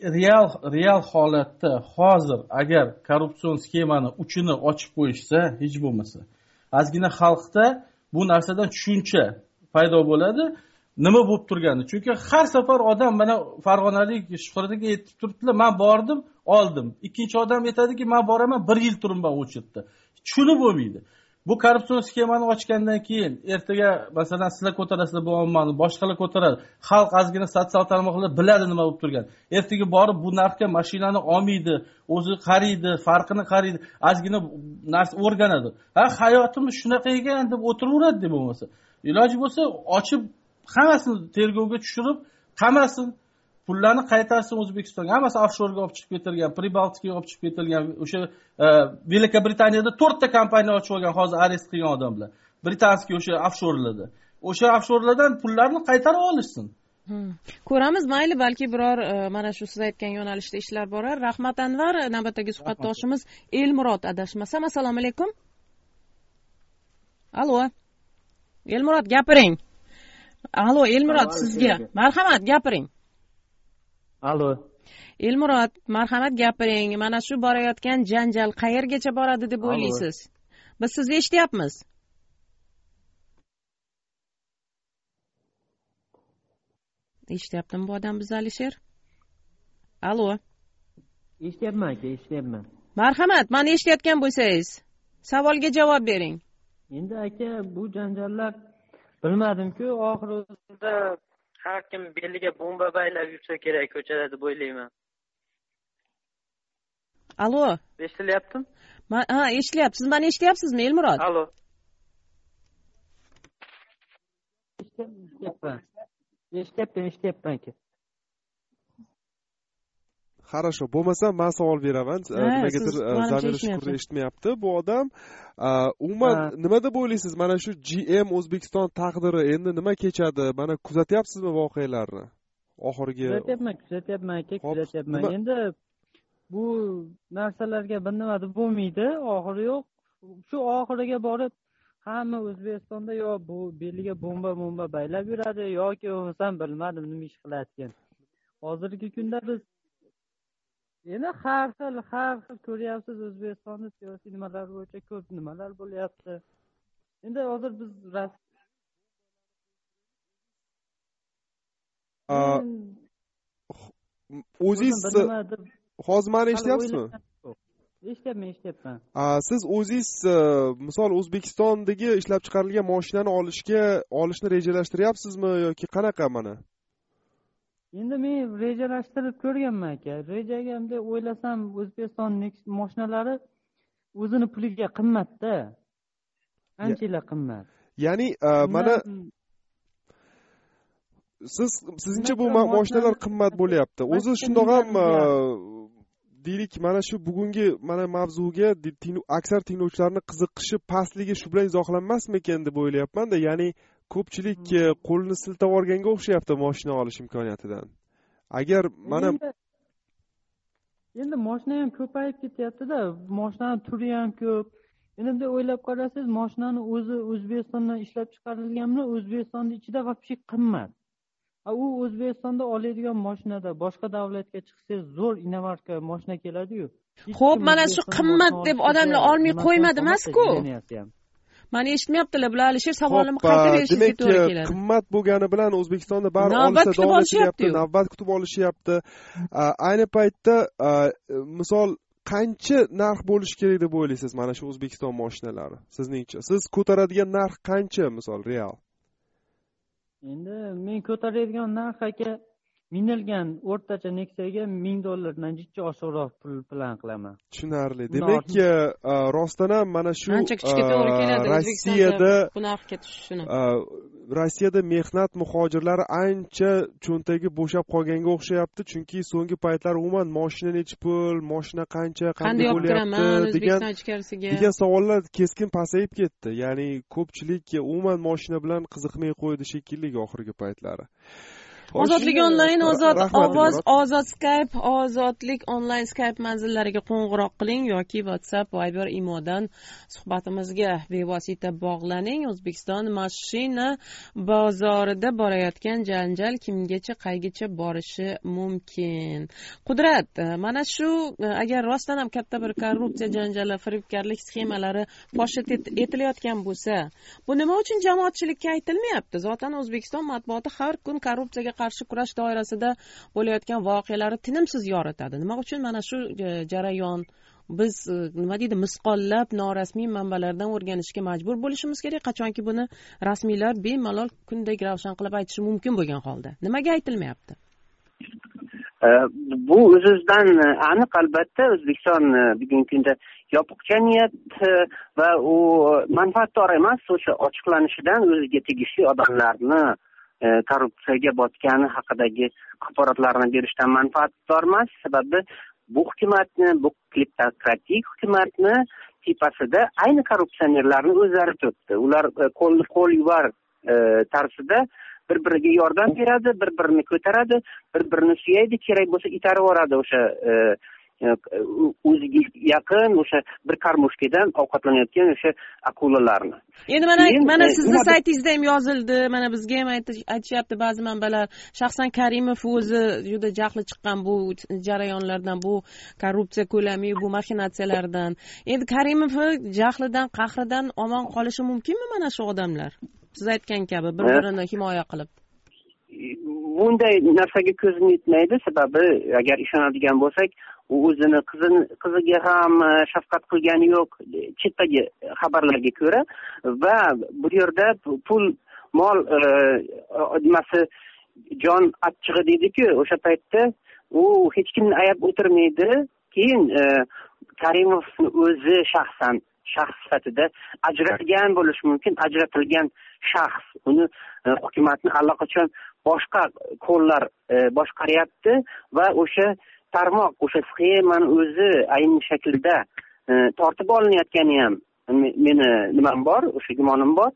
Real holatda hozir agar korrupsion sxemani uchini ochib qo'yishsa, hech bo'lmasa, ozgina xalqda bu narsadan tushuncha paydo bo'ladi. Nima bo'lib turgani? Chunki har safar odam, mana Farg'onalik Shuhratga aytib turibdilar, men bordim, oldim. Ikkinchi odam aytadiki, men boraman, 1 yil turibman o'chirtdi. Tushunib bo'lmaydi. bu korrupsion sxemani ochgandan keyin ertaga masalan sizlar ko'tarasizlar bu ommani, boshqalar ko'taradi. Xalq ozgina sotsial tarmoqlar biladi nima bo'lib turgan. Ertaga borib bu narxga mashinani olmaydi, o'zi qariydi, farqini qariydi, ozgina narsa o'rganadi. Hayotimiz shunaqa ekan deb o'tiraveradi deb bo'lmasa. Iloji bo'lsa ochib hammasini tergovga tushirib, qamasin, pullarni qaytarsin O'zbekistonga. Hammasi offshorga olib chiqib ketilgan, Pribaltikaga olib chiqib ketilgan. O'sha Buyuk Britaniyada 4 ta kompaniya ochib olgan, hozir arest qilgan odamlar. Britanskiy o'sha offshorlarda. O'sha offshorlardan pullarni qaytarib olishsin. Ko'ramiz, mayli, balki biror mana shu siz aytgan yo'nalishda ishlar borar. Rahmat Anvar, navbatdagi suhbatdoshimiz Elmurod adashmasam. Assalomu alaykum. Allo. Elmurod, gapiring. Allo, Elmurod, sizga. Marhamat, gapiring. Allo. Elmurod, marhamat, gapiring. Mana shu borayotgan janjal qayergacha boradi deb o'ylaysiz? Biz sizni eshityapmiz. Eshityaptimi bu odam biz, Alisher? Allo. Eshityapman aka, eshityapman. Marhamat, meni eshitayotgan bo'lsangiz, savolga javob bering. Endi aka, bu janjallar bilmadim-ku, oxirida har kim beliga bomba baylab yursa kerak ko'chada deb o'ylayman. Allo. Eshitilyaptimi? Ha, eshityapsiz. Siz meni eshityapsizmi, Elmurod? Allo. Eshityapman aka. Хорошо, bo'lmasa men savol beraman. Nimagadir Zamir Shukur eshitmayapti. Bu odam umuman nima deb o'ylaysiz? Mana shu GM O'zbekiston taqdiri endi nima kechadi? Mana kuzatyapsizmi voqealarni? Oxirgi kuzatyapman aka, kuzatyapman. Endi bu narsalarga bir nima deb bo'lmaydi, oxiri yo'q. Shu oxiriga borib hamma O'zbekistonda yo bu beliga bomba baylab yuradi yoki bo'lmasam bilmadim nima ish qilayotgan. Hozirgi kunda biz yana har xil ko'ryapsiz, O'zbekistonda siyosiy nimalar bo'yicha ko'p nimalar bo'lyapti. Endi hozir biz o'zingiz hozir meni eshityapsizmi? Eshityapman. Siz o'zingiz misol O'zbekistondagi ishlab chiqarilgan mashinani olishni rejalashtiryapsizmi yoki qanaqa mana? Endi men rejalashtirib ko'rganman aka. Rejagamda o'ylasam O'zbekiston mashinalari o'zini puliga qimmatda. Anchalar qimmat. Ya'ni mana sizningcha bu mashinalar qimmat bo'lyapti. O'zi shundoq ham deylik, mana shu bugungi mana mavzuga aksar tinglovchilarni qiziqishi pastligi shu bilan izohlanmasmikan deb o'ylayapman-da. Ya'ni ko'pchilik qo'lini siltab olganga o'xshayapti mashina olish imkoniyatidan. Agar mana endi mashina ham ko'payib ketyapti-da, mashinani turi ham ko'p. Endi o'ylab qarasangiz, mashinani o'zi O'zbekistondan ishlab chiqarilganmi, O'zbekistonning ichida вообще qimmat. U O'zbekistonda oladigan mashinada boshqa davlatga chiqsangiz zo'r inomarka mashina keladi-yu. Xo'p, mana shu qimmat deb odamlar olmay qo'ymadi emas-ku. Mani eshitmayaptilar, bular Alisher savolimni qayta berishga to'g'ri keladi. Demak, qimmat bo'lgani bilan O'zbekistonda bari olsa davom etyapti, navbat kutib olishyapti. Ayni paytda misol qancha narx bo'lishi kerak deb o'ylaysiz mana shu O'zbekiston mashinalari sizningcha? Siz ko'taradigan narx qancha misol real? Endi men ko'taradigan narx aka minilgan o'rtacha Nexia'ga $1000 jichcha oshiqroq pul plan qilaman. Tushunarli. Demak, rostdan ham mana shu ancha kuchga to'g'ri keladi Rossiyada mehnat muhojirlari ancha cho'ntagi bo'shab qolganga o'xshayapti, chunki so'nggi paytlar umuman mashina nechi pul, mashina qanday bo'lyapti degan savollar keskin pasayib ketdi. Ya'ni ko'pchilik umuman mashina bilan qiziqmay qo'ydi shekilli oxirgi paytlari. Ozodlik onlayn, ozod ovoz, ozod Skype, ozodlik onlayn Skype manzillariga qo'ng'iroq qiling yoki WhatsApp, Viber, Imodan suhbatimizga bevosita bog'laning. O'zbekiston mashina bozorida borayotgan janjal kimgacha qaygacha borishi mumkin? Qudrat, mana shu agar rostdan ham katta bir korrupsiya janjali, firibgarlik sxemalari fosh etilayotgan bo'lsa, bu nima uchun jamoatchilikka aytilmayapti? Zotan O'zbekiston matbuoti har kun korrupsiyaga qarshi kurash doirasida bo'layotgan voqealarni tinimsiz yoritadi. Nima uchun mana shu jarayon biz nima deydi misqollab norasmiy manbalardan o'rganishga majbur bo'lishimiz kerak, qachonki buni rasmiylar bemalol kundek ravshan qilib aytishi mumkin bo'lgan holda nimaga aytilmayapti? Bu o'z-o'zidan aniq. Albatta O'zbekiston bugungi kunda yopiq jamiyat va u manfaatdor emas. O'sha ochiqlanishidan o'ziga tegishli odamlarni korrupsiyaga botgani haqidagi axborotlarni berishdan manfaatdor emas. Sababi bu hukumatni, bu kleptokratik hukumatni tepasida ayni korrupsionerlarni o'zlari turibdi. Ular qo'l yuvar tarzida bir-biriga yordam beradi, bir-birini ko'taradi, bir-birini suyaydi, kerak bo'lsa itarib yuboradi o'sha o'ziga yaqin o'sha bir karmushkadan ovqatlanayotgan o'sha akulalarni. Endi mana sizni saytingizda ham yozildi, mana bizga ham aytishyapti ba'zi manbalar, shaxsan Karimov o'zi juda jahli chiqqan bu jarayonlardan, bu korrupsiya ko'lami, bu maxinatsiyalardan. Endi Karimov jahlidan, qahridan omon qolishi mumkinmi mana shu odamlar? Siz aytgan kabi bir-birini himoya qilib. Bunday narsaga ko'zim yetmaydi. Sababi agar ishonadigan bo'lsak, u o'zini qiziga ham shafqat qilgani yo'q, chetdagi xabarlarga ko'ra, va bu yerda pul, mol nimasi jon achchig'i deydi-ku, o'sha paytda u hech kimni ayab o'tirmaydi. Keyin Karimovni o'zi shaxsan shaxs sifatida ajratilgan bo'lishi mumkin, ajratilgan shaxs. Uni hukumatni allaqachon boshqa qo'llar boshqaryapti va o'sha tarmoq, o'sha sxemani o'zi ayni shaklda tortib olinayotgani ham meni nimam bor, o'sha gumonim bor.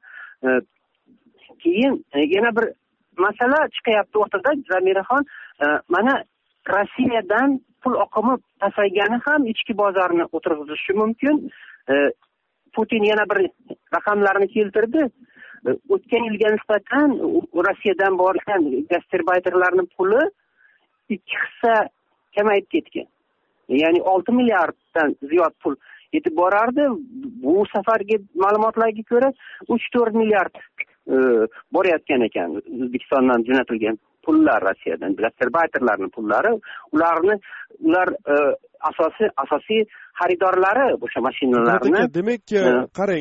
Keyin yana bir masala chiqyapti o'rtada, Zamiraxon, mana Rossiyadan pul oqimi pasaygani ham ichki bozorni o'tirg'izishi mumkin. Putin yana bir raqamlarni keltirdi. O'tgan yilga nisbatan Rossiyadan borgan gasterbayterlarning puli 2 hissa kamayib ketgan. Ya'ni 6 milliarddan ziyod pul yetib borardi. Bu safargi ma'lumotlarga ko'ra 3-4 milliard borayotgan ekan O'zbekistondan jo'natilgan pullar, Rossiyadan gasterbayterlarning pullari. Ular asosiy xaridorlari o'sha mashinalarni. Demak, qarang,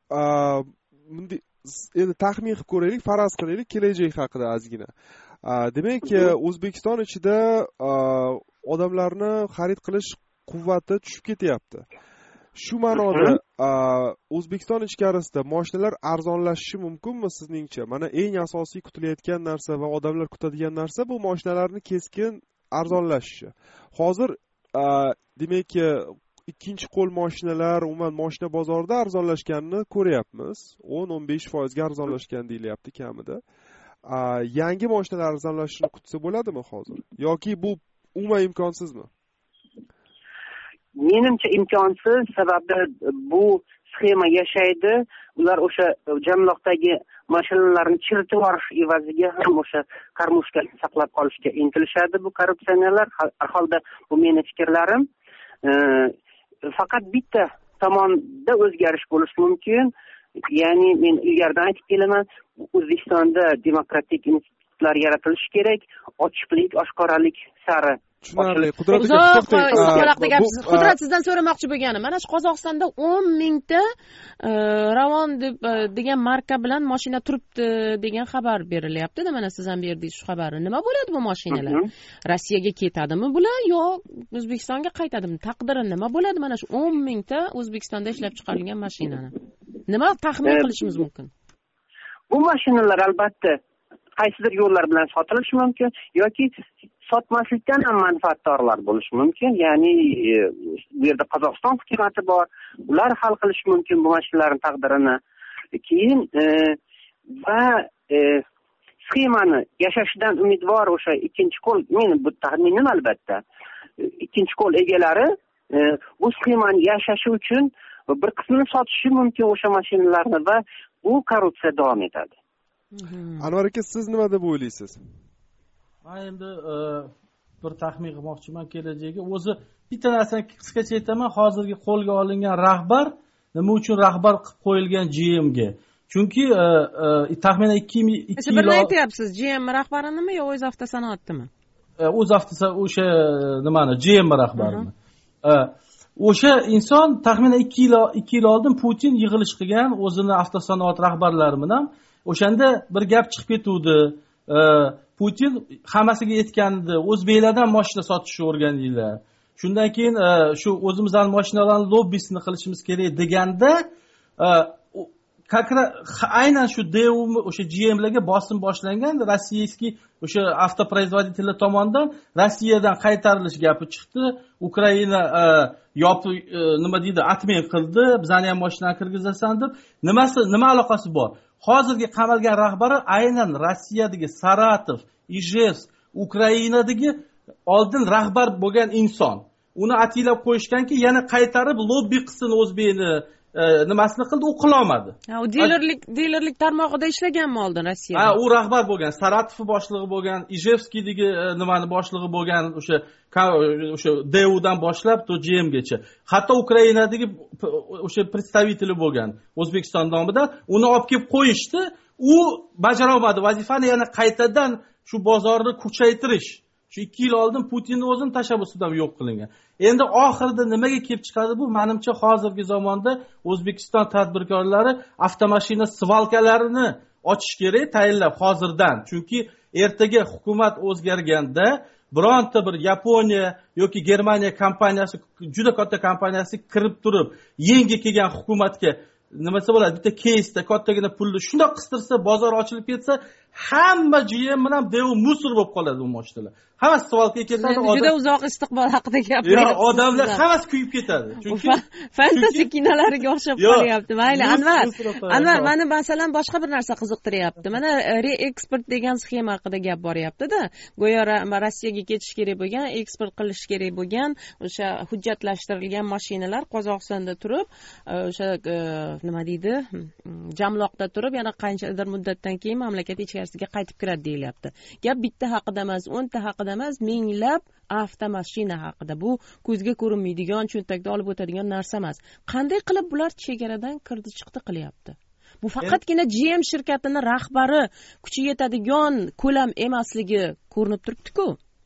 endi taxmin qilib ko'raylik, faraz qilaylik kelajak haqida ozgina. Demak, O'zbekiston ichida odamlarni xarid qilish quvvati tushib ketyapti. Shu ma'noda O'zbekiston ichkarisida mashinalar arzonlashishi mumkinmi sizningcha? Mana eng asosiy kutilayotgan narsa va odamlar kutadigan narsa bu mashinalarning keskin arzonlashishi. Hozir demak, ikkinchi qo'l mashinalar, umuman mashina bozorida arzonlashganini ko'ryapmiz. 10-15% ga arzonlashgan deyilyapti kamida. Yangi mashinalar arzonlashishini kutsa bo'ladimi hozir? Yoki bu umuman imkonsizmi? Menimcha imkonsiz, sababi bu sxema yashaydi. Ular o'sha jamloqdagi mashinalarni chiritib yuborish evaziga ham o'sha karmushkani saqlab qolishga intilishadi bu korrupsionerlar. Har holda bu meni fikrlarim. Faqat bitta tomonda o'zgarish bo'lishi mumkin. Ya'ni men ilgaridan aytib kelaman, O'zbekistonda demokratik institutlar yaratilishi kerak, ochiqlik, oshkoralik sari. Tushunarli. Qudrat, sizdan so'ramoqchi bo'lganim, mana shu Qozog'istonda 10 mingta Ravon degan marka bilan mashina turibdi degan xabar berilyapti-da. Mana siz ham berdingiz shu xabarni. Nima bo'ladi bu mashinalar? Rossiyaga ketadimi bular yo O'zbekistonga qaytadimi? Taqdiri nima bo'ladi mana shu 10 mingta O'zbekistonda ishlab chiqarilgan mashinani? Nima taxmin qilishimiz mumkin? Bu mashinalar albatta qaysidir yo'llar bilan sotilishi mumkin yoki sotmaslikdan ham manfaatdorlar bo'lishi mumkin. Ya'ni bu yerda Qozog'iston hukumati bor, ular hal qilishi mumkin bu mashinalarning taqdirini. Keyin va sxemani yashashidan umidvor o'sha ikkinchi qo'l, meni bu taxminim albatta, ikkinchi qo'l egalari bu sxemani yashashi uchun bir qismini sotishi mumkin o'sha mashinalarni va bu korrupsiya davom etadi. Anvar aka, siz nima deb o'ylaysiz? Men endi bir taxmin qilmoqchiman kelajagiga. O'zi bitta narsani qisqacha aytaman, hozirgi qo'lga olingan rahbar nima uchun rahbar qilib qo'yilgan GMga? Chunki taxminan 2002 yil aytyapsiz, GM rahbarinimi yo o'z avtosanoatimi? O'z o'sha nimani, GM rahbarini. o'sha inson taxminan 2 yil oldin Putin yig'ilish qilgan o'zini avtosanoat rahbarlari bilan. O'shanda bir gap chiqib ketuvdi. Putin hammasiga aytgandi, o'zbeklardan mashina sotishni o'rganinglar. Shundan keyin shu o'zimizdan mashinalarni lobbisini qilishimiz kerak deganda aynan shu DEUmi o'sha GMlarga bosim boshlangan, rossiyskiy o'sha avtoproizvoditellar tomonidan Rossiyadan qaytarilish gapi chiqdi. Ukraina nima deydi, atmen qildi, bizani ham mashinani kirgizasan deb. Nima aloqasi bor? Hozirgi qamalgan rahbari aynan Rossiyadagi Saratov, Ijevsk, Ukrainadagi oldin rahbar bo'lgan inson. Uni atilab qo'yishganki, yana qaytarib lobbi qilsin o'zbekni nimasini qildi, u qila olmadi. U dilerlik tarmog'ida ishlaganmi oldin Rossiyada? U rahbar bo'lgan, Saratov boshlig'i bo'lgan, Ijevskiydagi nimani boshlig'i bo'lgan, o'sha DEUdan boshlab to GMgacha. Hatto Ukrainadagi o'sha представители bo'lgan O'zbekiston nomidan, uni olib kelib qo'yishdi. U bajara olmadi vazifani, yana qaytadan shu bozorni kuchaytirish. Shu 2 yil oldin Putinning o'zini tashabbusidan yo'q qilingan. Endi oxirida nimaga kelib chiqadi bu? Menimcha hozirgi zamonda O'zbekiston tadbirkorlari avtomashina svalkalarini ochish kerak tayinlab hozirdan. Chunki ertaga hukumat o'zgarganda bironta bir Yaponiya yoki Germaniya kompaniyasi, juda katta kompaniyasi kirib turib, yangi kelgan hukumatga nimasi bo'ladi, bitta keysda kattagina pulni shundoq qistirsa, bozor ochilib ketsa, hamma GM bilan DEU musor bo'lib qoladi bu mashinalar. Hammasi savolga ketadi. Juda uzoq istiqbol haqida gapiryapsiz. Odamlar hammasi kuyib ketadi. Chunki fantasi kinolariga o'xshab qolyapti. Mayli, Anvar, meni masalan boshqa bir narsa qiziqtiryapti. Mana reeksport degan sxema haqida gap boryapti-da. Go'yo Rossiyaga ketish kerak bo'lgan, eksport qilish kerak bo'lgan o'sha hujjatlashtirilgan mashinalar Qozog'istonda turib, o'sha nima deydi, jamloqda turib, yana qanchadir muddatdan keyin mamlakat ichkarisiga qaytib kiradi deyilyapti. Gap bitta haqida emas, 10 ta haqida emas, minglab avtomashina haqida. Bu ko'zga ko'rinmaydigan, cho'ntakda olib o'tadigan narsa emas. Qanday qilib bular chegaradan kirdi chiqdi qilyapti? Bu faqatgina GM shirkatini rahbari kuchi yetadigan ko'lam emasligi ko'rinib turibdi-ku.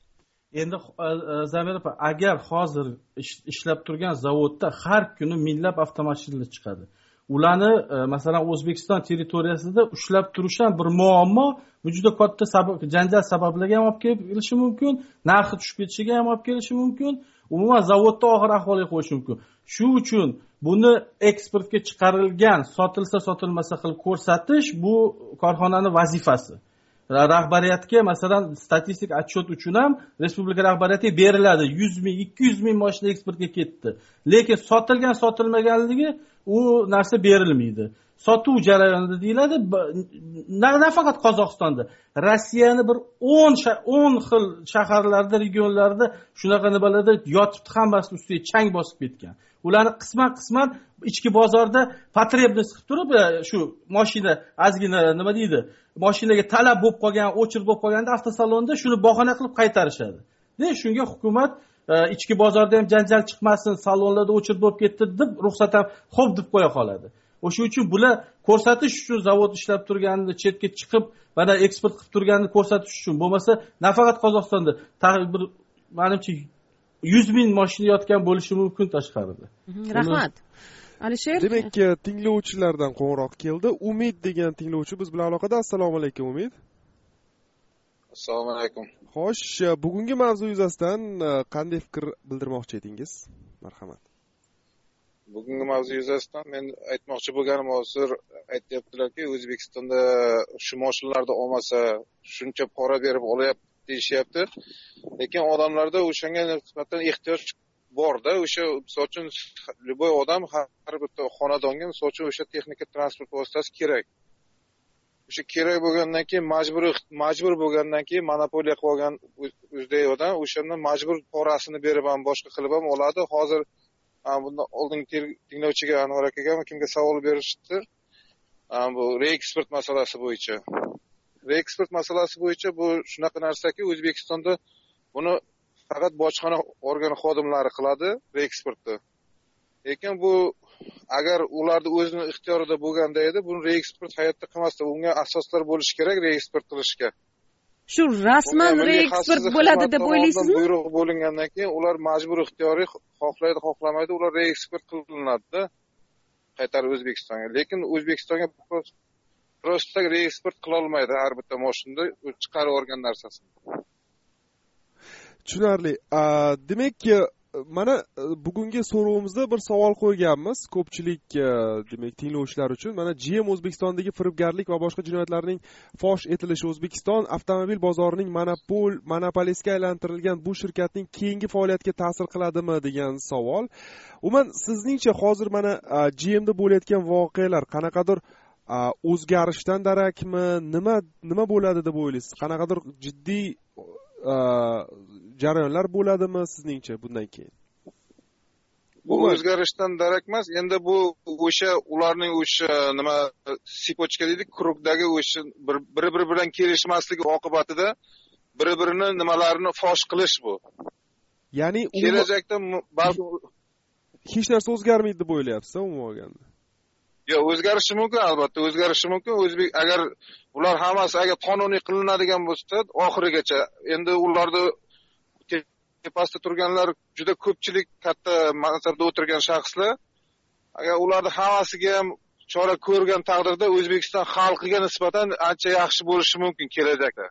Endi Zamir opa, agar hozir ishlab turgan zavodda har kuni minglab avtomashinalar chiqadi. Ularni masalan O'zbekiston territoriyasida ushlab turish ham bir muammo, bu juda katta janjal sabablarga ham olib kelishi mumkin, narxi tushib ketishiga ham olib kelishi mumkin, umuman zavodda og'ir ahvolga qo'yishi mumkin. Shu uchun buni eksportga chiqarilgan, sotilsa sotilmasa qilib ko'rsatish bu korxonaning vazifasi. Rahbariyatga masalan statistik отчет uchun ham respublika rahbariyatiga beriladi. 100 ming, 200 ming mashina eksportga ketdi. Lekin sotilmaganligi u narsa berilmaydi. Sotuv jarayonida deyiladi, nafaqat Qozog'istonda, Rossiyani bir 10 xil shaharlarda, regionlarda shunaqa nimalarda yotibdi, hammasi ustiga chang bosib ketgan. Ularni qisman ichki bozorda potrebnost qilib turib, shu mashina ozgina nima deydi, mashinaga talab bo'lib qolgan, o'chirib bo'lib qolganda avtosalonda shuni bahona qilib qaytarishadi. Shunga hukumat ichki bozorda ham janjal chiqmasin, salonlarda o'chirib bo'lib ketdi deb ruxsat ham xo'p deb qo'ya qoladi. O'sha uchun bular ko'rsatish uchun zavod ishlab turganini, chetga chiqib mana eksport qilib turganini ko'rsatish uchun. Bo'lmasa nafaqat Qozog'istonda bir menimcha 100 ming mashina yotgan bo'lishi mumkin tashqarida. Rahmat. Alisher. Demak, tinglovchilardan qo'ng'iroq keldi. Umid degan tinglovchi biz bilan aloqada. Assalomu alaykum Umid. Assalomu alaykum. Xo'sh, bugungi mavzu yuzasidan qanday fikr bildirmoqchi edingiz? Marhamat. Bugungi mavzu yuzasidan men aytmoqchi bo'lganim, hozir aytayaptilarki, O'zbekistonda shu mashinalarni olmasa shuncha pora berib olyapti deyishyapti. Lekin odamlarda o'shanga nisbatan ehtiyoj bor-da, o'sha misol uchun любой odam har bir xonadonga misol uchun o'sha texnika transport vositasi kerak. O'sha kerak bo'lgandan keyin majbur bo'lgandan keyin monopoliya qilib olgan o'zdagi odam o'shandan majbur porasini berib ham boshqa qilib ham oladi. Hozir bundan oldingi tinglovchiga Anvar akaga kimga savol berishdi, bu reeksport masalasi bo'yicha. Reeksport masalasi bo'yicha bu shunaqa narsaki, O'zbekistonda buni faqat bojxona organi xodimlari qiladi, reeksportni. Lekin bu agar ularni o'zini ixtiyorida bo'lganda edi, buni reeksport hayotda qilmasdi. Unga asoslar bo'lishi kerak reeksport qilishga. shu rasman reeksport bo'ladi deb o'ylaysizmi? Buyruq bo'lingandan keyin ular majbur ixtiyoriy xohlaydi, xohlamaydi, ular reeksport qilinadi-da. Qaytarib O'zbekistonga. Lekin O'zbekistonga prosta reeksport qila olmaydi har bitta mashinada chiqarib olgan narsasini. Tushunarli. Demak, mana bugungi so'rovimizda bir savol qo'yganmiz. Ko'pchilik demak tinglovchilar uchun mana GM O'zbekistondagi firibgarlik va boshqa jinoyatlarning fosh etilishi O'zbekiston avtomobil bozorining monopolistga aylantirilgan bu shirkatning keyingi faoliyatiga ta'sir qiladimi degan savol. Umuman sizningcha hozir mana GMda bo'layotgan voqealar qanaqadir o'zgarishdan darakmi, nima bo'ladi deb o'ylaysiz? Qanaqadir jiddiy jarayonlar bo'ladimi sizningcha bundan keyin? Bu o'zgarishdan darak emas, endi bu o'sha ularning o'sha nima sipochka deydi, krugdagi o'sha bir bilan kelishmasligi oqibatida bir-birini nimalarini fosh qilish bu. Ya'ni kelajakda balki hech narsa o'zgarmaydi deb o'ylayapsiz, umuman olganda. Yo'q, o'zgarishi mumkin, albatta o'zgarishi mumkin. Agar ular hammasi agar qonuniy qilinadigan bo'lsa, oxirigacha endi ularni tepasida turganlar juda ko'pchilik katta mansabda o'tirgan shaxslar, agar ularni hammasiga ham chora ko'rgan taqdirda O'zbekiston xalqiga nisbatan ancha yaxshi bo'lishi mumkin kelajakda.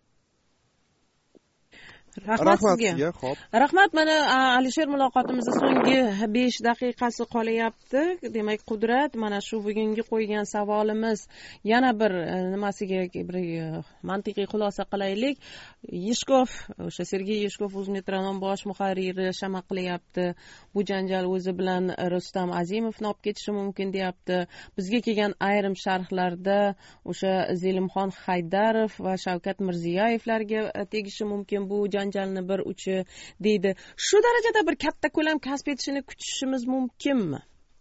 Rahmat sizga. Rahmat. Mana Alisher muloqotimizning so'nggi 5 daqiqasi qolyapti. Demak, Qudrat, mana shu bugungi qo'ygan savolimiz yana bir nimasiga bir mantiqiy xulosa qilaylik. Yeshkov, o'sha Sergey Yeshkov O'zmetronom bosh muharriri shama qilyapti. Bu janjal o'zi bilan Rustam Azimovni olib ketishi mumkin deyapti. Bizga kelgan ayrim sharhlarda o'sha Zelimxon Haydarov va Shavkat Mirziyoyevlarga tegishi mumkin bu janjalni bir uchi deydi. Shu darajada bir katta ko'lam kasb etishini kutishimiz mumkinmi?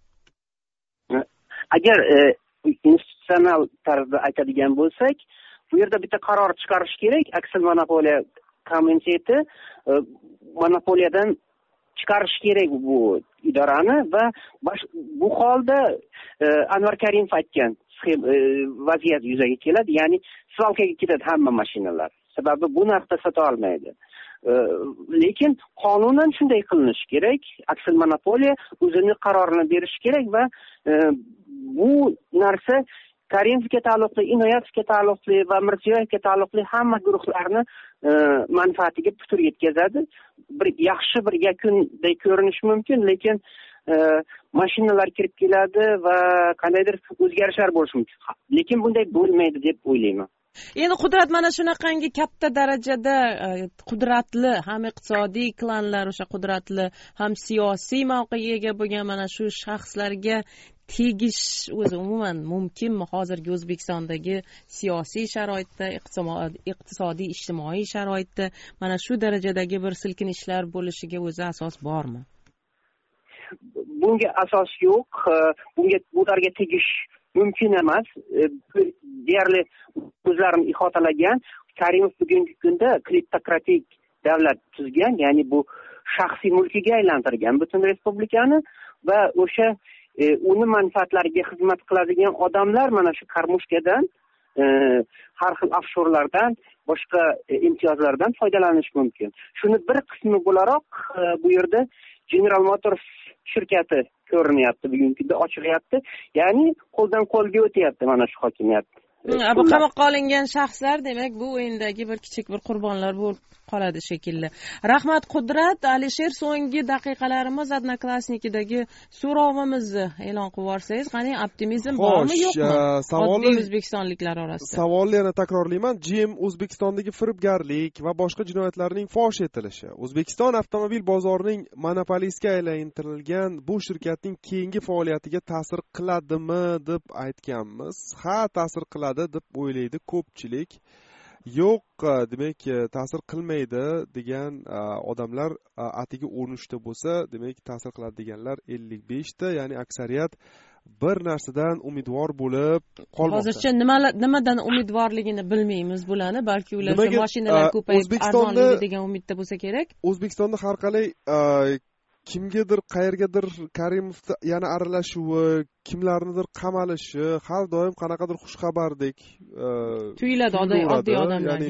Agar institutsional tarzda aytadigan bo'lsak, bu yerda bitta qaror chiqarish kerak. Aksil monopoliya komiteti monopoliyadan chiqarish kerak bu idorani va bu holda Anvar Karimov aytgan vaziyat yuzaga keladi. Ya'ni svalkaga ketadi hamma mashinalar. Sababi bu narxda sota olmaydi. Lekin qonunan shunday qilinishi kerak. Aksil monopoliya o'zining qarorini berishi kerak va bu narsa Karimovga taalluqli, Inoyatovga taalluqli va Mirziyoyevga taalluqli hamma guruhlarni manfaatiga putur yetkazadi. Bir yaxshi bir yakunday ko'rinishi mumkin, lekin mashinalar kirib keladi va qandaydir o'zgarishlar bo'lishi mumkin. Lekin bunday bo'lmaydi deb o'ylayman. Endi Qudrat, mana shunaqangi katta darajada qudratli ham iqtisodiy klanlar, o'sha qudratli ham siyosiy mavqega ega bo'lgan mana shu shaxslarga tegish o'zi umuman mumkinmi hozirgi O'zbekistondagi siyosiy sharoitda, iqtisodiy, ijtimoiy sharoitda mana shu darajadagi bir silkinishlar bo'lishiga o'zi asos bormi? Bunga asos yo'q. Bularga tegish mumkin emas. Deyarli o'zlarini ihotalagan. Karimov bugungi kunda kleptokratik davlat tuzgan, ya'ni bu shaxsiy mulkiga aylantirgan butun respublikani va o'sha uni manfaatlariga xizmat qiladigan odamlar mana shu karmushkadan, har xil offshorlardan, boshqa imtiyozlardan foydalanish mumkin. Shuni bir qismi bo'laroq bu yerda General Motors shirkati ko'rinyapti, bugungi kunda ochilyapti. Ya'ni qo'ldan qo'lga o'tyapti mana shu hokimiyat. Bu qamoqqa olingan shaxslar demak bu o'yindagi bir kichik bir qurbonlar bo'lib qoladi shekilli. Rahmat Qudrat. Alisher, so'nggi daqiqalarimiz Odnoklassnikidagi so'rovimizni e'lon qilib yuborsangiz, qani optimizm bormi yo'qmi? Oddiy o'zbekistonliklar orasida. Savolni yana takrorlayman. GM O'zbekistondagi firibgarlik va boshqa jinoyatlarning fosh etilishi, O'zbekiston avtomobil bozorining monopolistga aylantirilgan bu shirkatning keyingi faoliyatiga ta'sir qiladimi deb aytganmiz. Ha, ta'sir qiladi deb o'ylaydi ko'pchilik. Yo'q, demak ta'sir qilmaydi degan odamlar atigi 13 ta bo'lsa, demak ta'sir qiladi deganlar 55 ta, ya'ni aksariyat bir narsadan umidvor bo'lib qolmoqda. Hozircha nimadan umidvorligini bilmaymiz bularni, balki ularga mashinalar ko'payib arzonligi degan umidda bo'lsa kerak. O'zbekistonda har qalay kimgadir, qayergadir Karimovda yana aralashuvi, kimlarnidir qamalishi har doim qanaqadir xushxabardek tuyuladi oddiy odamlarga.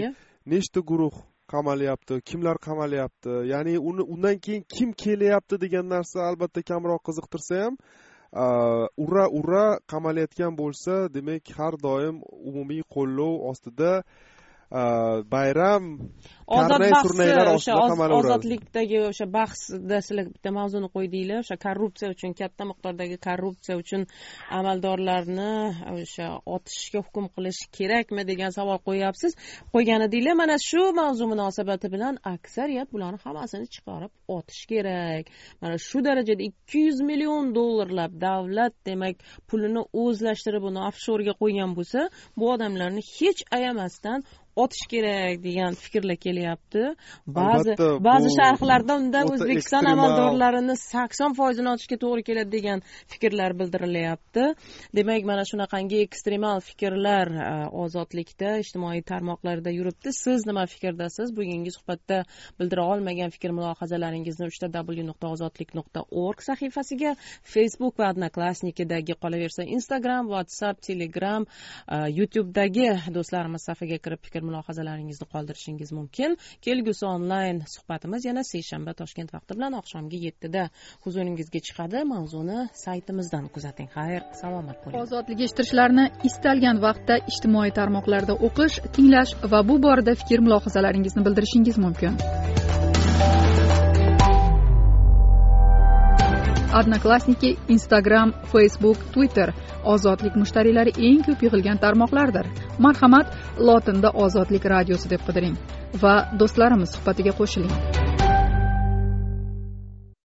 nechta guruh qamalyapti, kimlar qamalyapti, ya'ni undan keyin kim kelyapti degan narsa albatta kamroq qiziqtirsa ham, ura qamalayotgan bo'lsa, demak har doim umumiy qo'llov ostida bayram ozod bahsi o'sha ozodlikdagi o'sha bahsda sizlar bitta mavzuni qo'ydinglar, o'sha korrupsiya uchun, katta miqdordagi korrupsiya uchun amaldorlarni o'sha otishga hukm qilish kerakmi degan savol qo'ygan edinglar. Mana shu mavzu munosabati bilan aksariyat bularni hammasini chiqarib otish kerak. Mana shu darajada 200 million dollarlab davlat demak pulini o'zlashtirib uni offshorga qo'ygan bo'lsa, bu odamlarni hech ayamasdan otish kerak degan fikrlar kelyapti. Ba'zi sharhlarda undan O'zbekiston amaldorlarini 80% otishga to'g'ri keladi degan fikrlar bildirilyapti. Demak, mana shunaqangi ekstremal fikrlar ozodlikda ijtimoiy tarmoqlarda yuribdi. Siz nima fikrdasiz? Bugungi suhbatda bildira olmagan fikr mulohazalaringizni 3w.ozodlik.org sahifasiga, Facebook va Odnoklassnikidagi, qolaversa Instagram, WhatsApp, Telegram, YouTube'dagi do'stlarimiz safiga kirib fikr mulohazalaringizni qoldirishingiz mumkin. Kelgusi onlayn suhbatimiz yana seshanba Toshkent vaqti bilan oqshomgi 7 da huzuringizga chiqadi. Mavzuni saytimizdan kuzating. Xayr, salomat bo'ling. Ozodlik eshittirishlarni istalgan vaqtda ijtimoiy tarmoqlarda o'qish, tinglash va bu borada fikr mulohazalaringizni bildirishingiz mumkin. Odnoklassniki, Instagram, Facebook, Twitter ozodlik mushtariylari eng ko'p yig'ilgan tarmoqlardir. Marhamat, lotinda Ozodlik radiosi deb qidiring va do'stlarimiz suhbatiga qo'shiling.